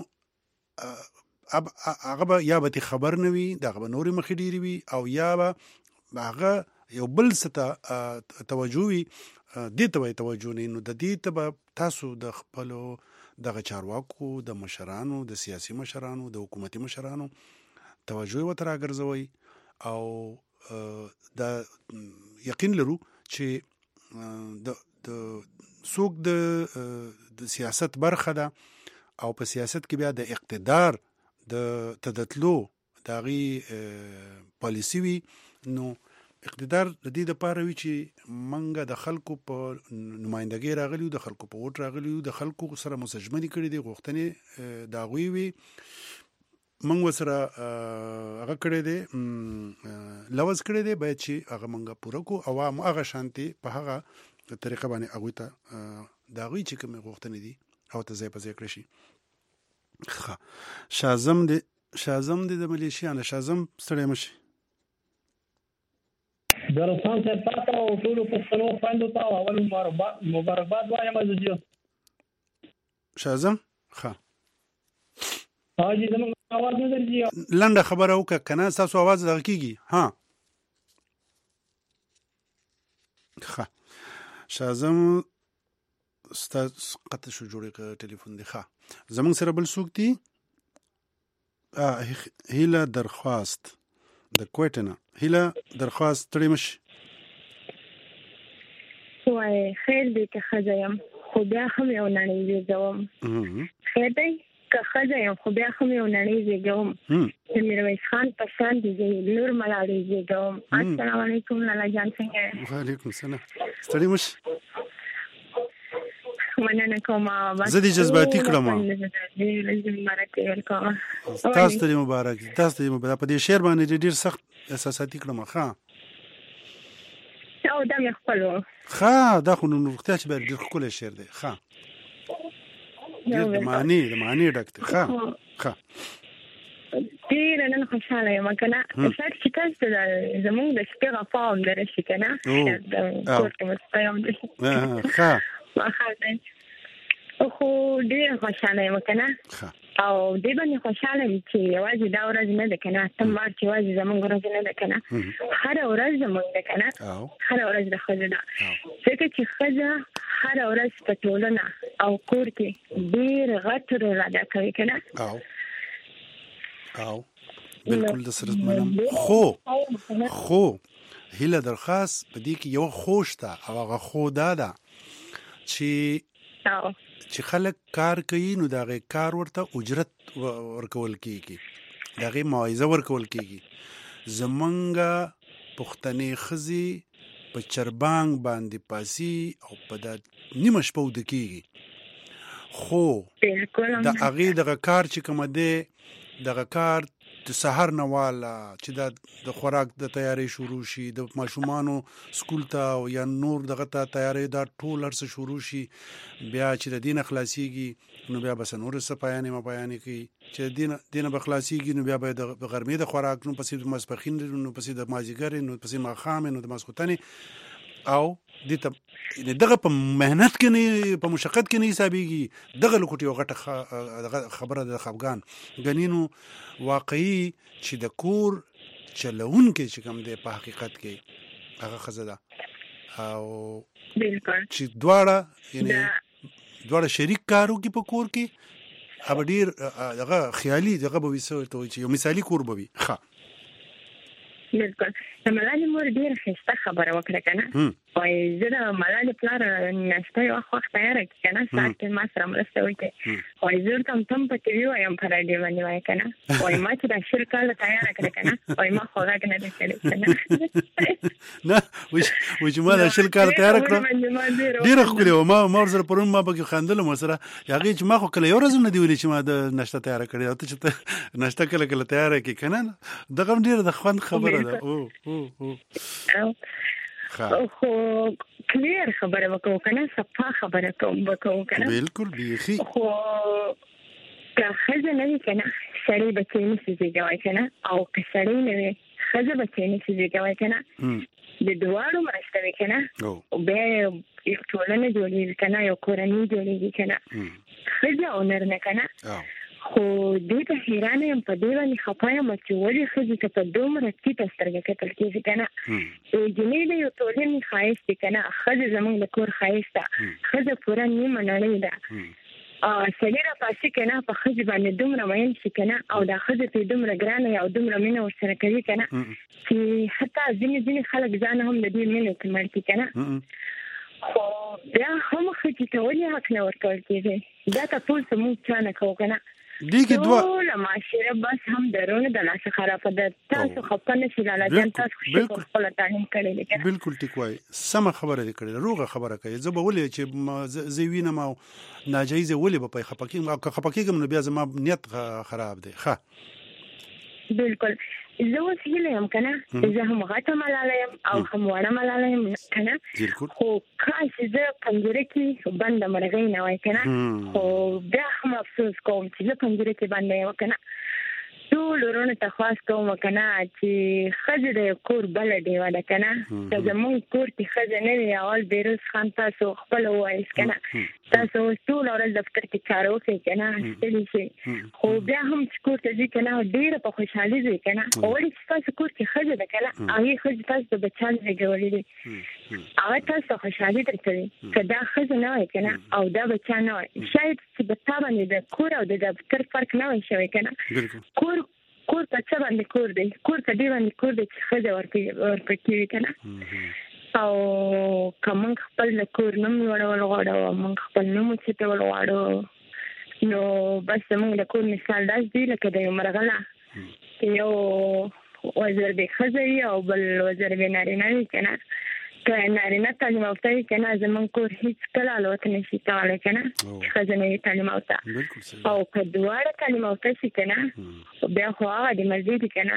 هغه یا به خبر نه وي دغه نوري مخې ډیری وي او یا به هغه یو بل څه توجه وي دې ته وایي توجه نه نو د دې ته تاسو د خپلو دغه چارواکو د مشرانو د سیاسي مشرانو د حکومتي مشرانو توجه ورته راګرځوي او د یقین لرو چې د د څوک د د سیاست برخه ده او په سیاست کې بیا د اقتدار د تدتلو دغه پالیسی وي نو اقتدار د دې لپاره وی چې منګه د خلکو په نمائندګۍ راغلیو د خلکو په ووټ راغلیو د خلکو سره مسجمنی کړي دي غوښتنې دا غوي وي منګ وسره هغه کړي دي لوز کړي دي باید چې هغه منګه پوره کو عوام هغه شانتي په هغه طریقه باندې هغه ته دا غوي چې کوم غوښتنې دي او ته ځای په ځای کړی شي ښه شازم دي شازم دي د ملیشیانو شازم ستړي مشي درسان څخه تاسو او ټول پښتنو خويندو ته اول مبارکباد وایم زه شازم ښه حاجی زموږ आवाज نه درځي لنډه خبره وکړه کنه تاسو आवाज دغه کیږي ها ښه شازم ستاسو قطه شو جوړه ټلیفون دی ښه زموږ سره بل څوک دی هیله درخواست د کوټنه هیله درخواست تړي مش وای خیر دې که خزایم خو بیا هم یو نړۍ زیږوم خیر دی که خزایم خو بیا هم یو نړۍ زیږوم د میرویس خان په شان دې نور ملالۍ زیږوم السلام علیکم لالا جان څنګه وعلیکم السلام ستړي مش مننه کوم زه دې جذباتي کړم تاسو ته مبارک تاسو ته مبارک په دې شعر باندې ډیر سخت احساساتي کړم ښا او او دا مې خپل و. ښه دا خو نو روغتیا چې به ډېر ښکلی شعر دی. ښه ډېر د معنی د معنی ډک دی. ښه ښه ډېره نن خوشحاله یم که نه. شاید چې تاسو ته زمونږ د شپې غفا هم درشي که نه. د کور کې مو سپی هم دی. ښه ماښام دی خو ډېره خوشحاله یم که نه. او دې باندې خوشحاله یم چې یوازې دا ورځ نه ده که نه، اتم مارچ یوازې زمونږ ورځ نه ده که نه، هره ورځ زمونږ ده که نه، هره ورځ د ښځو ده. ځکه چې ښځه هره ورځ په ټولنه او کور کې ډېر غټ رول ادا کوي که نه. او بالکل د سره منم. خو خو هیله درخواست په دې کې یو خوش ده او هغه خو دا ده چې چې خلک کار کوي نو دغه کار ورته اجرت ورکول کیږي، دغه معاوضه ورکول کیږي. زمونږ پښتنې ښځې په چربانګ باندې پاسي او په د نیمه شپه وده کیږي، خو د هغې دغه کار چې کومه دی دغه کار د سحر نه واله چې د خوراک د تیاری شروع شي، د ماشومانو سکول ته او یا نور دغه ته تیاری دا ټول هر څه شروع شي، بیا چې د دین خلاصيږي نو بیا بس نور څه پایانې ما پایانې کوي چې دین دین به خلاصيږي نو بیا به د غرمې د خوراک نو پسې د ماسپخین نو پسې د مازیګر نو پسې ماښام نو د ماسخوتنې او دې ته دغه په مهنت کې نه په مشقت کې نه حسابيږي. دغه لکوټي یو غټه خبره د خفګان غنینو واقعي چې د کور چلون کې چې کوم دی په حقیقت کې هغه ښځه ده او چې دواړه یعنی دواړه شریک کارو کې په کور کې اب ډیر دغه خیالي دغه به وسو ته چې یو مثالی کور به وي. ښه بالکل د ملالې مور ډېره ښایسته خبره وکړه که نه. وایي زه د ملالې پلار ناشته یو وخت وخت تیاره کړي که نه، ساعت کې ما سره مرسته وکړي. وایي زه ورته هم ته هم په ټي وي وایم په راډیو باندې وایي که نه. وایي ما چې دا شل کاله تیاره کړه که نه، وایي ما خو غږ نه دی کړی که نه. نه وایي چې ما دا شل کاله تیاره کړه ډېره ښکلې وه. ما ما ورسره پرون ما پکې خندلم ورسره هغې چې ما خو کله یو ورځ هم نه دي ویلي چې ما د ناشته تیاره کړې او ته چې ته ناشته کله کله تیاره کړې که نه. دغه هم ډېره د خوند خبره ده. خو کلیر خبره وکړو که نه، صفا خبره وکړو که نه. بالکل بیخي. خو که ښځه نه وي که نه سړی بچی نشي زېږوی که نه، او که سړی نه وي ښځه بچی نشي زېږوی که نه. د دواړو مرسته وي که نه بیا یو ټولنه جوړېږي که نه، یو کورنۍ جوړېږي که نه، ښځه او نر نه که نه. خو دې ته حیرانه یم، په دې باندې خفه یم چې ولې ښځې ته په دومره ټیټه سترګه کتل کېږي که نه. جنۍ د یو ټولنې ښایست دی که نه، ښځه زموږ د کور ښایست ده، ښځه پوره نیمه نړۍ ده. سړي راپاسي که نه په ښځې باندې دومره مین شي که نه، او دا ښځه پرې دومره ګرانه او دومره مینه ورسره کوي که نه چې حتی ځینې ځینې خلک ځان هم د دې مینې کې مړ کړي که نه. خو بیا هم ښځې ته ولې حق نه ورکول کېږي؟ دا تپوس موږ چا نه کوو که نه. ټوله معاشره بس هم درونه د لاسه خرابه ده. تاسو خفه نشئ لالا جان، تاسو شکر خپله تعلیم کړی دی. بالکل ټیک وایي، سمه خبره دې کړې ده، روغه خبره کوي. زه به ولې چې زه وینم او ناجایزه ولې به پې خفه کېږم، او که خفه کېږم نو بیا زما نیت خراب دی. ښه بالکل. زه اوس هیله یم که نه، زه هم غټه ملاله یم او هم وړه ملاله یم که نه، خو کاش زه پنجره کې بنده مرغۍ نه وای که نه. خو بیا هم افسوس کوم چې زه پنجره کې بنده یم که نه. ټول ورونو ته خواست کوم که نه چې ښځه د یو کور بله ډیوه ده که نه. که زمونږ کور کې ښځه نه وي، اول بېروز خان تاسو خپله ووایاست که نه، تاسو اوس ټوله ورځ دفتر کې چاره وکړئ که نه، ستړي شئ، خو بیا هم چې کور ته ځي که نه ډېره په خوشحالي ځئ که نه. ولې چې تاسو کور کې ښځه ده که نه، هغې ښځې تاسو ته بچیان زېږولي دي، هغه تاسو ته خوشحالي درکوي. که دا ښځه نه وای که نه او دا بچیان نه وای، شاید چې په تا باندې د کور او د دفتر فرق نه وای شوی که نه. کور کور په څه باندې کور دی، کور په دې باندې کور دی چې ښځه ورپکې وي که نه. او که موږ خپل د کور نوم لوړول غواړو او موږ خپل نوم اوچتول غواړو، نو بس زموږ د کور مثال داسې دی لکه د یو مرغله یو وزر بې ښځه وي او بل وزر بې نارینه وي که نه. که نارینه تعلیم یافته وي که نه، زموږ کور هېڅکله الوت نشي کولی که نه چې ښځه نه وي تعلیم یافته. او که دواړه تعلیم یافته شي که نه، بیا خو هغه د مزې دي که نه،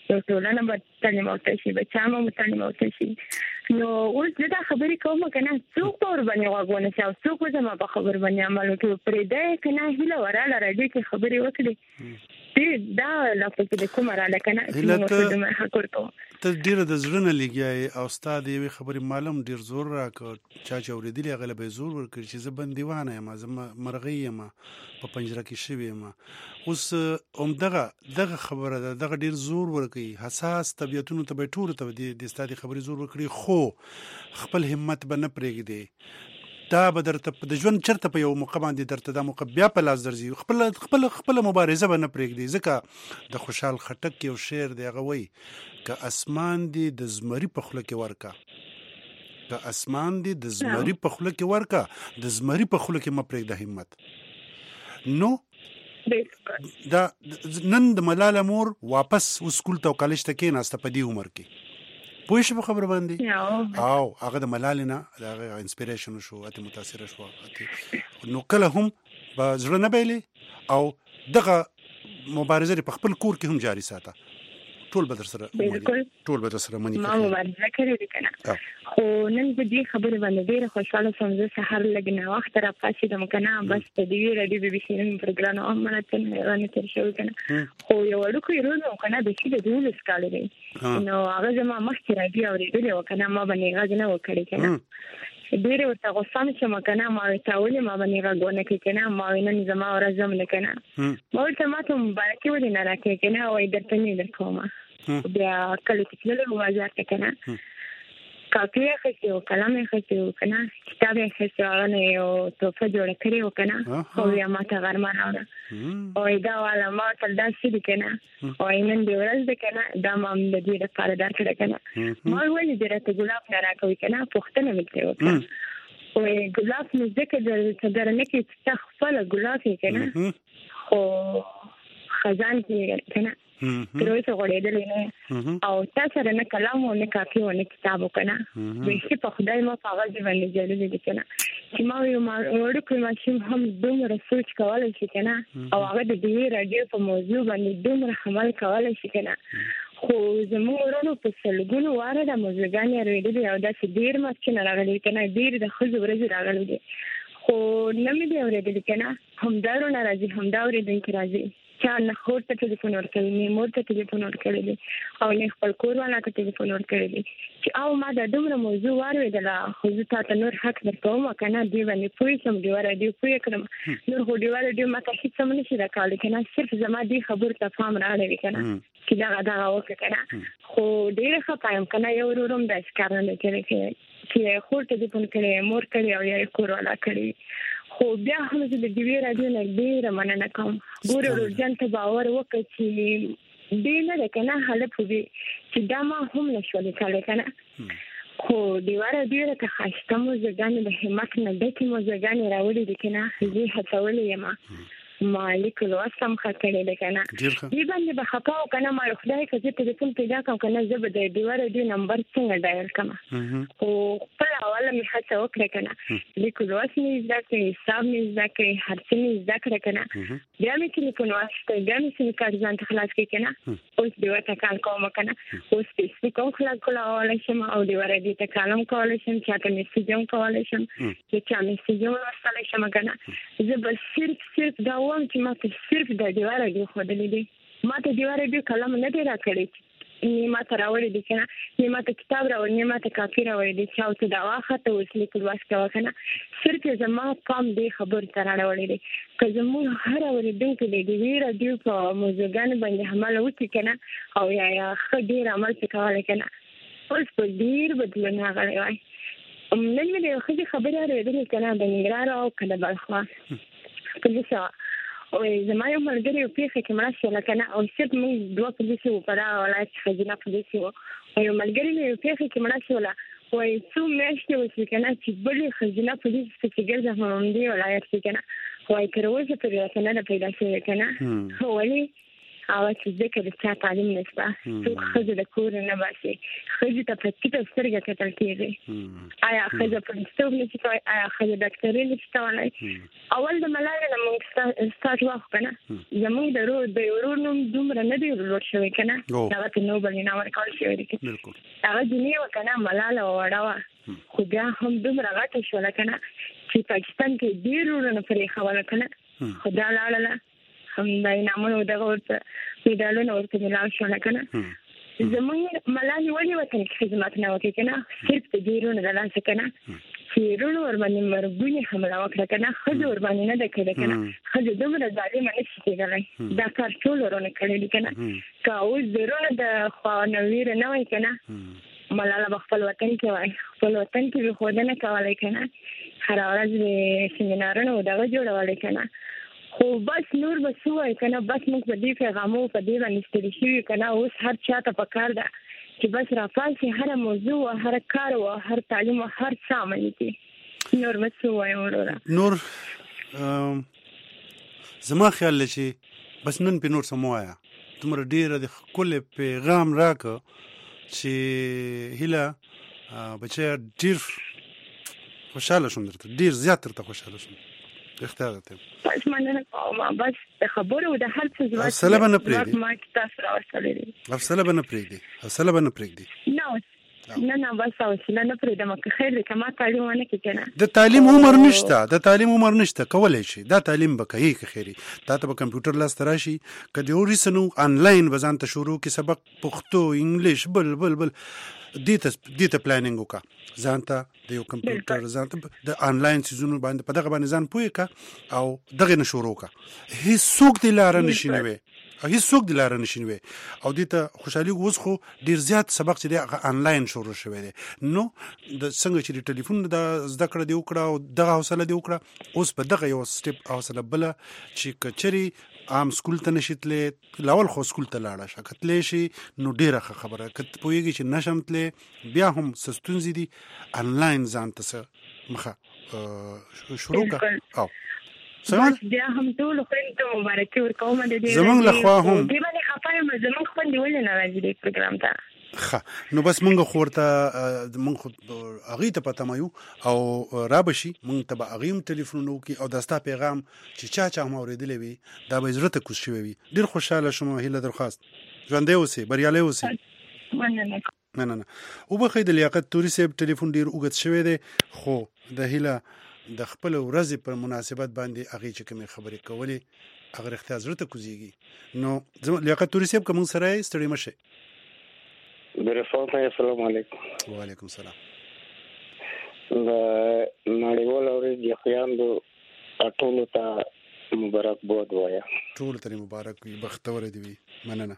یو ټولنه به تعلیم ورته شي بچیان به تعلیم ورته شي نو اوس دا خبرې کوم کنه څوک په ور باندې غوونه شي او څوک به ما په خبر باندې عمل وکړي پرې دا کنه هیله وراله راځي چې خبرې وکړي دې دا لا په دې کومه رااله کنه چې ما حق ورته ته ډیره د زړه نه لګیای او استاد یې خبرې معلوم ډیر زور راکړ چا چې اوریدلی هغه به زور ورکړي چې زه بندیوانه یم زه مرغی یم په پنجره کې شوی یم اوس هم دغه دغه خبره ده دغه ډیر زور ورکړي حساس طبيعتونو ته به ټول ته د استاد خبرې زور ورکړي خو خپل همت به نه پرېږدي دا به درته د ژوند چرته په یو موقع باندې درته دا موقع بیا په لاس درځي خپل خپل خپل مبارزه به نه پرېږدي ځکه د خوشحال خټک یو شعر دی هغه وایي که اسمان دی د زمری په خوله کې ورکا که اسمان دی د زمری په خوله کې ورکا د زمری په خوله کې مپرېږده همت نو دا نن د ملاله مور واپس سکول ته او کالج ته کېناسته په دې عمر کې پوه شو په خبره باندې او هغه د ملاله نه هغه انسپیریشن شو اته متاثر شو نو کله هم په زړه نه بیلي او دغه مبارزه په خپل کور کې هم جاری ساته ټول به در سره ټول به در سره منی ما مبارزه کړې ده کنه خو نن په دې خبره باندې ډېر خوشاله سم زه سحر لګنه وخت را پاسې د مکنه بس د دې رادیو بي بي سي نن پروګرام او منته نه رانه تر شو کنه خو یو ورکو یې نو کنه د شي د دول سکال دی نو هغه زما مخکې رادیو اورېدل او کنه ما باندې غږ نه وکړي کنه ډېر ورته غوسه چې مکنه ما تاولې ما باندې راغونه کې کنه ما وینم زما ورځم نه کنه ما ورته ما ته مبارکي ودی نه راکې کنه وای درته نه درکوم بیا کله چې کله وځه ته کنه کاپی اخیستی و کلم اخیستی و کنه کتاب اخیستی و آغا یو توفه جوڑه کری و کنه خو بیا ما تا غرما راوڑه و ایدا والا ما تل دا سیدی کنه و اینن دی ورز ده کنه دا ما هم دا دیره پاردار کرده کنه ما ولی دیره تا گلاب نراکوی کنه پختنه میلته و کنه و گلاب نزدک در نکی تخفل گلابی کنه خو خزان کی کنه پروي څه غوړېدلې نه او تاسو رنه کلام او نه کافي او نه کتاب وکنه به په خدای ما په هغه باندې جوړې دي کنه چې ما یو ما ورکو ما چې هم دومره سوچ کولای شي کنه او هغه د دې رادیو په موضوع باندې دومره عمل کولای شي کنه خو زموږ ورونو په سلګونو واره د موزګان یې او دا چې ډیر مخکې راغلي کنه ډیر د خزو ورځ راغلي دي خو نه مې دی اورېدل کنه هم دا ورونه راځي هم دا اورېدل کې راځي چا نه خور ته ټلیفون ورکړی نه مور ته ټلیفون ورکړی دی او نه خپل کور والا ته ټلیفون ورکړی دی چې او ما دا دومره موضوع واورېدله خو زه تا ته نور حق درکوم کنه دی باندې پوه شم دی راډیو پوه کړم نور خو دی راډیو ما ته هیڅ هم نشي راکولی کنه صرف زما دې خبرو ته پام راړوي کنه چې دغه دغه وکړه کنه خو ډېره ښه پایم کنه یو ورور هم داسې کار نه کوي چې خور ته ټلیفون کړی مور کړی او یا کور والا کړی خو بیا هم زه د ډیوی رادیو نه ډېره مننه کوم ګوره روزجان ته باور وکړه چې دې نه ده که نه هلک وي چې دا ما هم نه شولې کولی که نه خو ډیوه رادیو راته ښایسته موزیګانې د همت نه ډکې موزیګانې راوړي دي که نه زه یې هڅولې یم ما لیک لوست هم ښه کړی دی که نه دې باندې به خفه و که نه ما خدای که زه ټلیفون پیدا کړم که نه زه به د ډیوه رادیو نمبر څنګه ډایل کړم خو خپله اوله مې هڅه وکړه که نه لیک لوست مې زده کړې حساب مې زده کړې هر څه مې زده کړه که نه بیا مې ټلیفون واخیستی بیا مې سیم کارت ځان ته خلاص کړي که نه اوس ډیوه ته کال کوم که نه اوس فیسبوک هم خلاص کولی شم او ډیوه رادیو ته کال هم کولی شم چا ته میسیج هم کولی شم چې چا میسیج هم لوستلی شم که نه زه به صرف صرف دا وم چې ما ته صرف د ډیوه رادیو ښودلی دی ما ته ډیوه رادیو کلم نه دی راکړی نه ما ته راوړی دی که نه نه ما ته کتاب راوړی نه ما ته کاپي راوړی دی چې او ته دا واخته اوس لیک لوست کوه که نه صرف زما پام دې خبرو ته راوړی دی که زموږ هر اورېدونکی د ډیوې رادیو په موضوعګانو باندې عمل وکړي که نه او یا یا ښه ډېر عمل پرې کولی که نه اوس په ډېر بدلون راغلی وای نن مې د یو ښځې خبرې اورېدلې که نه د ننګرهار او که د بلخوا پولیسه او زما یو ملګری یو پیښه کې مړه شوله که نه او صرف موږ دوه پولیسې وو په دغه ولایت کې ښځینه پولیسې وو او یو ملګري مې یو پیښه کې مړه شوله وایي څو میاشتې وشوې که نه چې بلې ښځینه پولیس پسې ګرځم په همدې ولایت کې که نه وایي تر اوسه پورې راته نه ده پیدا شوې که نه ولې هغه چې ذکر چا تعلیم نشته څوک خځه د کور نه باسي خځه ته په کیته سترګه کتل کېږي آیا خځه په ستوب نشي کوي آیا خځه ډاکټري نشي کولی اول د ملاریا نه موږ ستاسو وخت کنه زموږ د ورو د ورو نوم دومره نه دی ورور شوی کنه هغه ته نوبل نه ورکول شوی دی بالکل هغه دنیا وکنه ملاله وړاوه خو بیا هم دومره غټه شو کنه چې پاکستان کې ډیر ورونه پرې خبره کنه خدا لاله هم دا نامو دغه ورته میډالونه ورته ملاو شو کنه زموږ ملالي ولې وطن کې خدمت نه وکړي کنه صرف د ډیرونه د لاس کنه چې ورونه ور باندې مرګونی حمله وکړه کنه خځه ور باندې نه ده کړې کنه خځه دومره ظالمه نشي کېدلی دا کار ټول ورونه کړی کنه که اوس ورونه د خوانویر نه وای کنه ملاله خپل وطن کې وای خپل وطن کې خو نه کولای کنه هر ورځ سیمینارونه دغه جوړول کنه خو بس نور بس وای کنه بس موږ په دې پیغامو په دې باندې ستړي شو کنه اوس هر چاته پکار ده چې بس راپاسي هر موضوع هر کار او هر تعلیم او هر څه عملي دي نور بس وای ورته نور زما خیال لشي بس نن په نور سموایا تمره ډیره د کل پیغام راک چې هله بچا ډیر خوشاله شوم درته ډیر زیات درته خوشاله شوم اختیارته بس مننه کوم بس خبره د هر څه ځواب حوصله به نه پرېږدي ما تاسو راوستلې دي حوصله به نه پرېږدي حوصله به نه پرېږدي نو نه نه بس حوصله نه پرېږدم که خیر دې کما تعلیم ونه کې کنه د تعلیم عمر نشته د تعلیم عمر نشته کولای شي دا تعلیم به کوي که خیری دا ته په کمپیوټر لاس تراشي کدی اورسنو انلاین بزان ته شروع کې سبق پښتو انګلیش بل بل بل دیته دیته پلانینګ وکا ځانته د یو کمپیوټر ځانته د انلاین سيزونو باندې په دغه باندې ځان پوي کا او دغه نشورو کا هیڅ څوک د لار نشینوي هیڅ څوک د لار نشینوي او دیته خوشحالي اوس خو ډیر زیات سبق چې د انلاین شروع شوی دی نو د څنګه چې د ټلیفون د زده کړه دی وکړه او دغه حوصله دی وکړه اوس په دغه یو سټپ حوصله بل چې کچري عام سکول ته نشیتلې لاول خو سکول ته لاړه شکتلې شي نو ډیره خبره کته پويږي چې نشم تلې بیا هم سستونزې دي انلاین ځان ته مخه شروع کا او سمون بیا هم ټول خو ته مبارکي ورکوم د دې زمونږ لخوا هم دې باندې خپایم زمونږ خو دی ولې نه راځي د پروګرام ته خه نو بس مونږ خورته مونږ خو اغه ته پته مایو او را بشي مونږ ته به اغیم ټلیفون وکي او داستا پیغام چې چا چا ما اوریدلې وي دا به زړه ته کوز شوی وي ډیر خوشاله شوم هیله درخواست ژوندې اوسې بریالي اوسې مننه نه نه او به خید لیاقت توري سیب ټلیفون ډیر وګت شوی دی خو د هیله د خپل ورځې پر مناسبت باندې اغه چې کومه خبرې کولې اگر اختیار زړه ته کوزيږي نو لیاقت توري سیب کوم سره ستړي مشه برفاته السلام علیکم وعلیکم السلام د نړیوال اورې د خیاندو ټول ته مبارکباد وایا ټول ته مبارک وي بختور دی وي مننه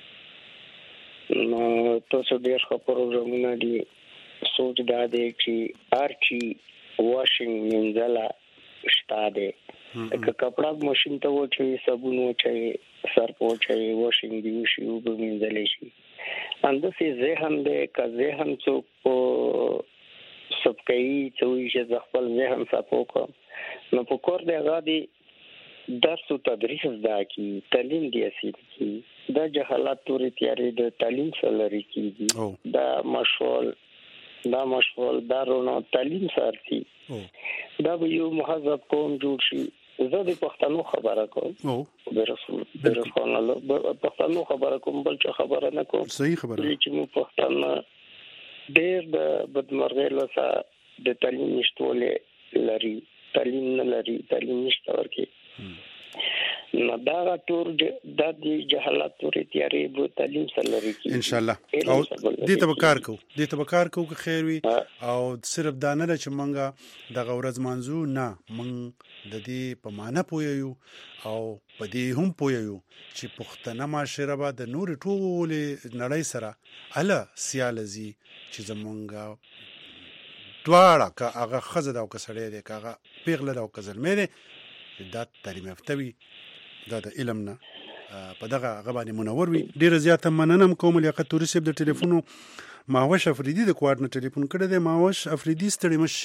نو تاسو ډیر ښه پروګرامونه دي سوچ دا دی چې ارچی واشنګ منځلا شته دی که کپڑا ماشین ته وچوي صابون وچوي سرپ وچوي واشنګ دی وشي او به منځلې شي اندسې ذهن دې کا ذهن څوک په سبکای چوي چې خپل ذهن صفو کو نو په کور دی غادي درس او تدریس زده کی تعلیم دی اسی کی دا جهالت توري تیاری د تعلیم سره لري کی دا مشغول دا مشغول دارونو تعلیم سارتي دا به یو مهذب قوم جوړ شي زه د پښتنو خبره کوم او برسول برسول الله پښتنو خبره کوم بل څه خبره نه کوم صحیح خبره چې مو پښتانه ډېر د بدمرغۍ لسه د تعلیم نشټولې لري تعلیم نه لري تعلیم نشته ورکی نو دا ټول د جهالت توري تیاری بو تعلیم سره لري ان شاء الله او دې ته کار کو دې ته کار کو که خیر وي او صرف دا نه چې مونږه د غورز منځو نه مونږ د دې په معنا پویو او په دې هم پویو چې پښتنه معاشره به د نور ټول نړۍ سره اله سیالزي چې زمونږه دواړه که هغه خزه دا او کسړې دي که هغه پیغله دا او کزلمې دي دا تعلیم یافتوي دا د علم نه په دغه غبانې منور وي ډیره زیاته مننم کوم لیاقت توري سیب د ټلیفون ماوش افریدي د کوارډ نه ټلیفون کړی دی ماوش افریدي ستړي مش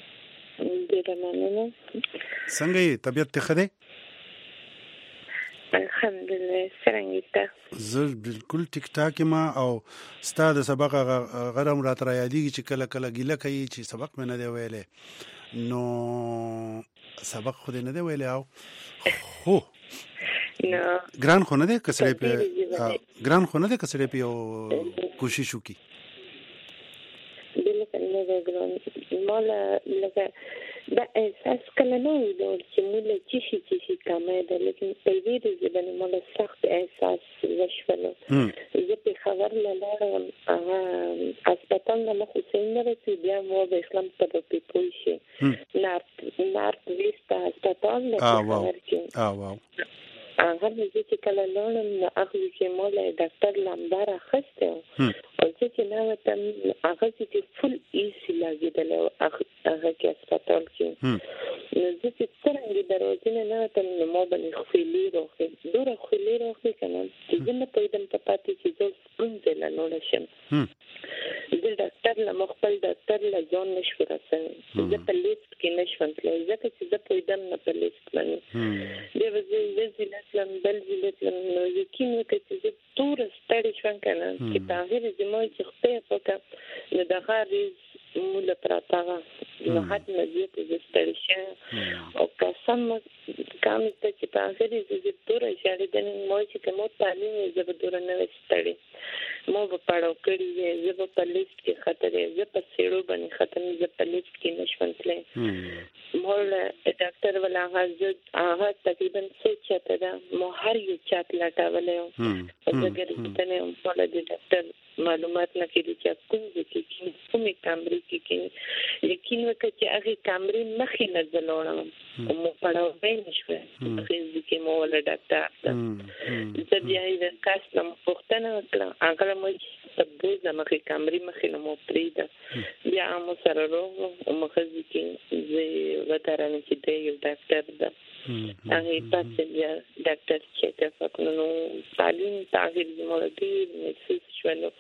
ډیره مننه څنګه یې طبيعت ته خده الحمدلله څنګه ته زه بالکل ټیک ټاک ما او ستاسو سبق غرم را تر یادېږي چې کله کله ګیله کوي چې سبق مې نه دی ویلې نو سبق خو دې نه دی ویلې او هو نو ګران خو نه دی کسړې په ګران خو نه دی کسړې په یو کوشش وکي بالکل نه ګران مالا لکه دا احساس کله نه ویلو چې موږ چې شي چې شي کامه ده لیکن په دې دې باندې موږ سخت احساس وشولو زه په خبر لاله هغه هسپتال نه خو څنګه راځي بیا مو به اسلام په په پوښي نارت نارت ویستا هسپتال نه خبر کې اه واو هغه چې کله لاړم نو هغه چې موږ ډاکټر لامدار اخسته او چې نه وتم هغه چې فل ایسی لاګیدل هغه کې هسپتال کې نو چې څنګه دروازه نه وتم نو مو باندې خپلې روخه دوره خپلې روخه کنه چې نه پېدم په پاتې چې زه څنګه لا نو نشم د ډاکټر له مخبل ډاکټر له ځون نشو راځي زه په لیست کې نشم تللی ځکه چې زه پېدم نه په لیست باندې دی وځي وځي بل ځل نو یقین وکړئ چې تور ستړي شوم کنه چې تاغیر زموږ چې خپل فکر نو د غریز مولا پراتا نو حد مزید ستړي شه او قسم کام ته چې تاغیر زې تور اشاره د مو چې کوم تعلیم زه به دور نه ستړي مو په پړاو کړی زه په پلیس کې خطر زه په سیړو باندې ختم زه په لیست کې نشم تللی مول ډاکټر ولا هغه هغه تقریبا څه چاته دا مو هر یو چات لاټاولې او زه ګرځېدنه په د ډاکټر معلومات نه کړي چې کوم ځکه چې کومې کامرې کې کې یقین وکړي چې هغه کامرې مخې نه ځلوړم مو پړاو به نشو خېز کې مو ول ډاکټر زه بیا یې کاستم پښتنه وکړه هغه مو په ځمکه کامرې مخې نه مو پریده بیا مو سره روغ او مخزي کې زه وترانه چې دی یو ډاکټر ده هغه پاتې بیا ډاکټر چې تاسو نو تعلیم تاغیر زموږ دی نفس شوالو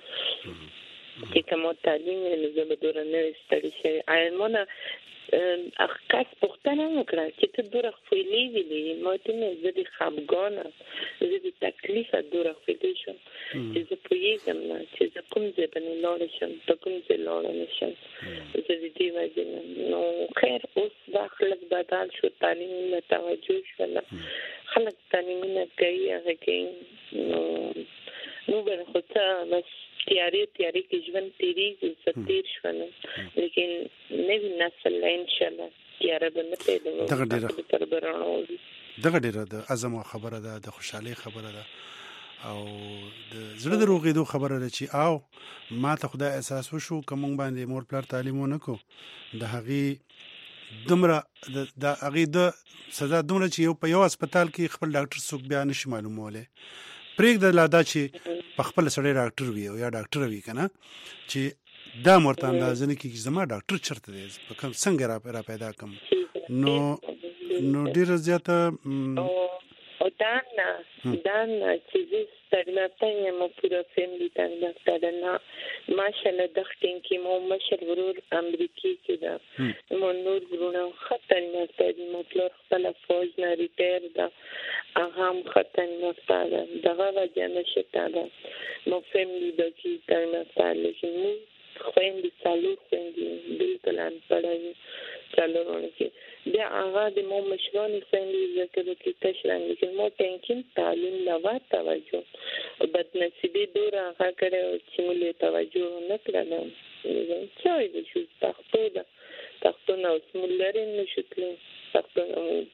چې کوم تعلیم له زموږ نه ستړي شي ایمونه اخکاس پختنه وکړه چې ته دوره خپلې ویلې مو ته نه زدي خپګانه زدي تکلیف دوره خپلې شو چې زه پوهیږم چې زه کوم ځای باندې لاړ شم ته کوم ځای لاړ نشم زه دې وایي نو خیر اوس دا خلک بدل شو تعلیم نه توجه شول خلک تعلیم نه کوي هغه کې نو نو به خو ته بس تیاری تیاری کې ژوند تیریږي ستیر شونه لیکن نوی نسل ان شاء الله تیار به نه پیدا دغه ډیره پربرانو دغه ډیره د اعظم خبره ده د خوشحالي خبره ده او د زړه د روغېدو خبره ده چې او ما ته خدای احساس وشو کوم باندې مور پلار تعلیم ونکو د هغه دمره د هغه د سزا دمره چې یو په یو هسپتال کې خپل ډاکټر څوک بیان نشي معلوموله پرېږده لا دا چې په خپل سړی ډاکټر وي او یا ډاکټر وي کنه چې دا مرته اندازه نه کیږي زما ډاکټر چرته دی په کوم څنګه را پیدا کوم نو نو ډیر زیاته او دا نه دا نه چې ستړمته یم مو پورا فیملی څنګه ستړنا ماشاءالله د خټین کې مو مشر ورور امریکای کې دا مو نور ورونه خطر نه ستړي مو پلور خپل فوج نه ریټایر دا هغه هم خطر نه ستړي دغه وجه نشته دا مو فیملی د کې څنګه ستړي چې مو خويندې سالو خويندې بالکل ان پړای چالو ورته بیا هغه د مو مشرانو څنګه ذکر کې تشرنګ چې مو ټینکین تعلیم لا توجه او بد نصیبی دور هغه کړو چې مولې توجه نه کړل چې وایي چې تاسو ته تاسو نو سمولري نشته تاسو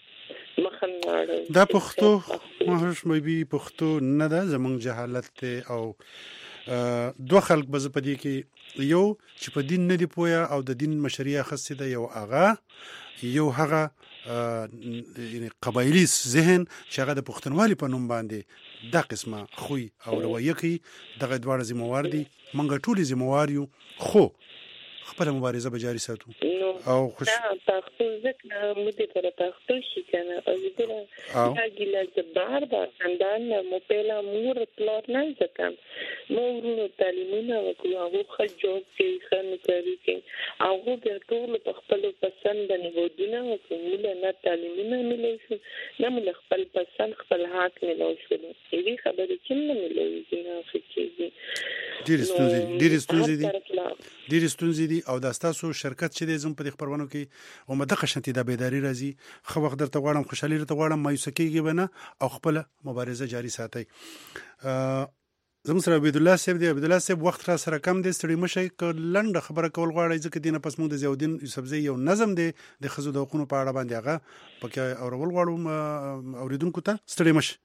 مخناړه دا پښتو مهرش مې پښتو نه ده زمونږ جهالت او دوه خلک به په دې کې یو چې په دین نه دی پویا او د دین مشریه خاصه ده یو هغه یو هغه یعنی قبایلی ذهن چې هغه د پښتونوالي په نوم باندې دا قسمه خوې او رویه کوي دغه دواړه ذمہوار دي منګه ټولې ذمہوار یو خو خپل مبارزه به جاری ساتو او خوش پښتو ځکه مو دې پر پښتو شي کنه او دې راځي له بار بار خندان مو پهلا مور پلار نه ځکه مو ورونو تعلیمونه وکړو هغه خجو کې خن کوي کې هغه د ټول په خپل پسند باندې ودونه وکړو نه تعلیمونه ملي شو نه مل خپل پسند خپل حق ملو شول هیڅ خبرې چې نه ملوي نه فکرېږي ډېر ستونزې ډېر ستونزې دي ډېر ستونزې دي او دا ستاسو شرکت چې دی زم په دې خبرونو کې او مدغه شانتي د بیداری راځي خو وخت درته غواړم خوشحالي درته غواړم مایوسه کېږي به نه او خپل مبارزه جاري ساتئ. زموږ سره عبید الله صاحب دی. عبید الله صاحب وخت را سره کم دی ستړي مشئ که لنډه خبره کول غواړئ ځکه دینه پس موږ د ضیاءالدین یوسفزۍ یو نظم دی د ښځو د حقونو په اړه باندې هغه پکې اورول غواړو اوریدونکو ته. ستړي مشئ.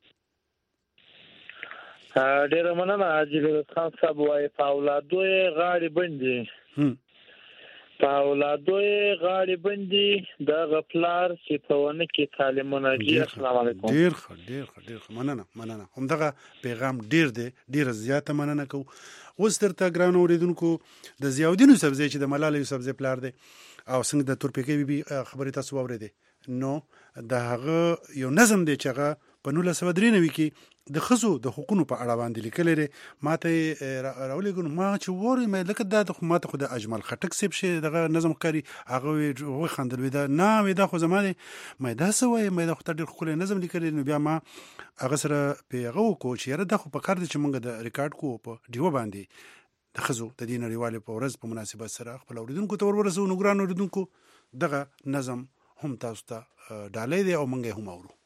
ډېره مننه حاجي خان صاحب وایي په اولادو یې غاړې بندي په اولادو یې غاړې بندي دغه پلار چې په ونه کې تعلیمونه کوي. السلام علیکم. ډېر ښه ډېر ښه ډېر ښه مننه مننه همدغه پیغام ډېر دی ډېره زیاته مننه کوو. اوس درته ګرانو اورېدونکو د ضیاءالدین یوسفزۍ چې د ملالۍ یوسفزۍ پلار دی او څنګه د تورپیکۍ بیبي خبرې تاسو واورېدې نو د هغه یو نظم دی چې هغه په نولس سوه درې نوي کې د ښځو د حقونو په اړه باندې لیکلی دی. ما ته یې راولېږه نو ما چې وورې مې لکه دا د ما ته خو د اجمل خټک صاحب شي دغه نظم ښکاري. هغه وخندل وی دا نه وی دا خو زما دی مې دا څه وایې مې دا خو ته ډېر ښکلی نظم لیکلی. نو بیا ما هغه سره پې هغه وکړو چې یاره دا خو په کار دی چې موږ د ریکارډ کوو په ډیوه باندې د ښځو د دې نړیوالې په ورځ په مناسبت سره خپل اورېدونکو ته ور ورسوو. نو ګران اورېدونکو دغه نظم هم تاسو ته ډالی دی او موږ یې هم اورو.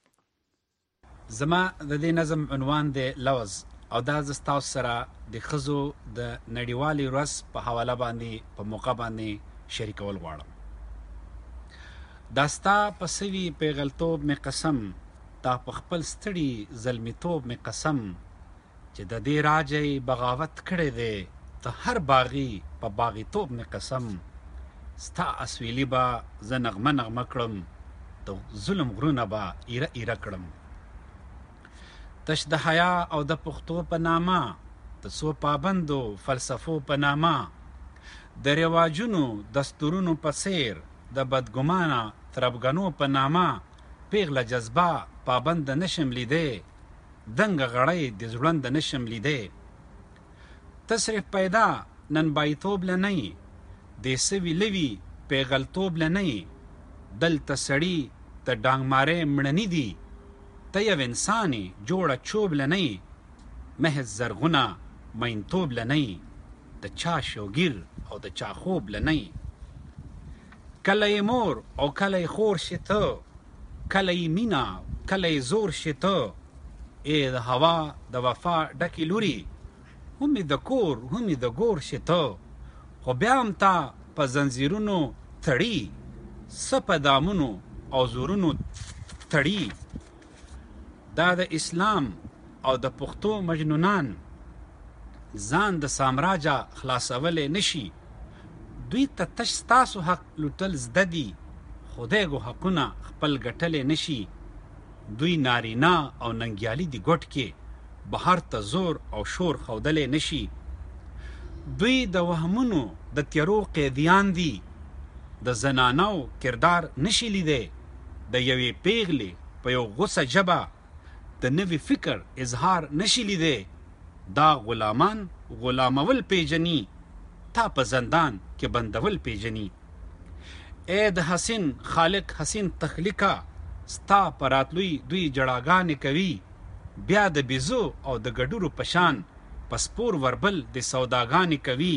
زما د دې نظم عنوان دی لوز او دا زه ستاسو سره د ښځو د نړیوالې ورځ په حواله باندې په موقع باندې شریکول غواړم. دا ستا په سوي پیغلتوب مې قسم تا په خپل ستړي زلمیتوب مې قسم چې د دې راجی بغاوت کړی دی ته هر باغي په باغیتوب مې قسم ستا اسویلي به زه نغمه نغمه کړم د ظلم غرونه به ایره ایره کړم. تش د حیا او د پښتو په نامه د څو پابندو فلسفو په نامه د رواجونو دستورونو په څیر د بدګمانه تربګنو په نامه پیغله جذبه پابند نشم لیدی دنګ غړی د ځوړند نشم لیدی. تصرف پیدا نن بایتوب لنی د سوي لوي پیغلتوب لنی دلته سړی د ډانګ مارې مړنی دی ته یو انسانې جوړه چوب لنی محض زرغونه مینتوب لنی د چا شوګیر او د چا خوب لنی. کله یې مور او کله یې خور شي ته کله یې مینا کله یې زور شي ته ای د هوا د وفا ډکې لوري هم د کور هم د ګور شي ته خو بیا هم تا په زنځیرونو تړي څه په دامونو او زورونو تړي. دا د اسلام او د پښتو مجنونان ځان د سامراجه خلاصولی نشي. دوی ته تش ستاسو حق لوټل زده دي خدایګو حقونه خپل ګټلی نشي. دوی نارینا او ننګیالي د ګوټ کې بهر ته زور او شور ښودلی نشي. دوی د وهمونو د تیرو قیدیان دي د زنانو کردار نشي لیدی د یوې پیغلې په یو غوسه ژبه د نوی فکر اظهار نشي لیدی. دا غلامان غلامول پیجنی تا په زندان کې بندول پیجنی. ای د حسین خالق حسین تخلیقا ستا په راتلوی دوی جړاګانې کوي بیا د بیزو او د ګډورو پشان پسپور وربل د سوداګانې کوي.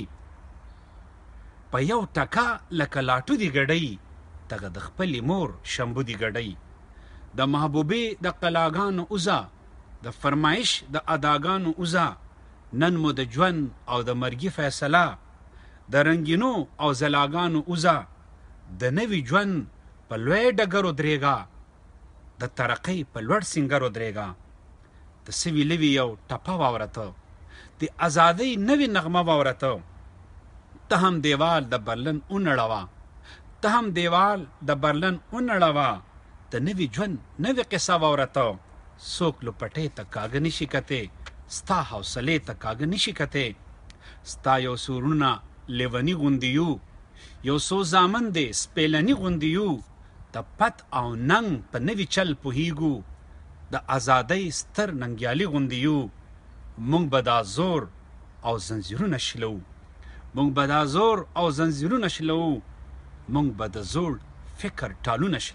په یو ټکا لکه لاټو دی ګډی تغه د خپلې مور شمبو دی ګډی. د محبوبې د قلاګانو اوزا د فرمایش د اداګانو اوزا نن مو د ژوند او د مرګي فیصله د رنګینو او زلاګانو اوزا د نوي ژوند په لوی ډګرو درېږه د ترقۍ په لوړ سنګرو درېږه. د سوي لوي یو ټپه واورته د ازادۍ نوې نغمه واورته. ته هم دیوال د برلن اونړوه ته هم دیوال د برلن اونړوه د نوي ژوند نوې قصه واورته. څوک لوپټۍ ته کاږه نشي کتی ستا حوصلې ته کاږه نشي کتی. ستا یو سورونه لیوني غوندې یو یو څو زامن دی سپیلني غوندې یو د پت او ننګ په نوي چل پوهیږو د ازادۍ ستر ننګیالي غوندې یو. موږ به دا زور او زنځیرونه شلو موږ به دا زور او زنځیرونه شلو موږ به د زوړ فکر ټالونه شلو.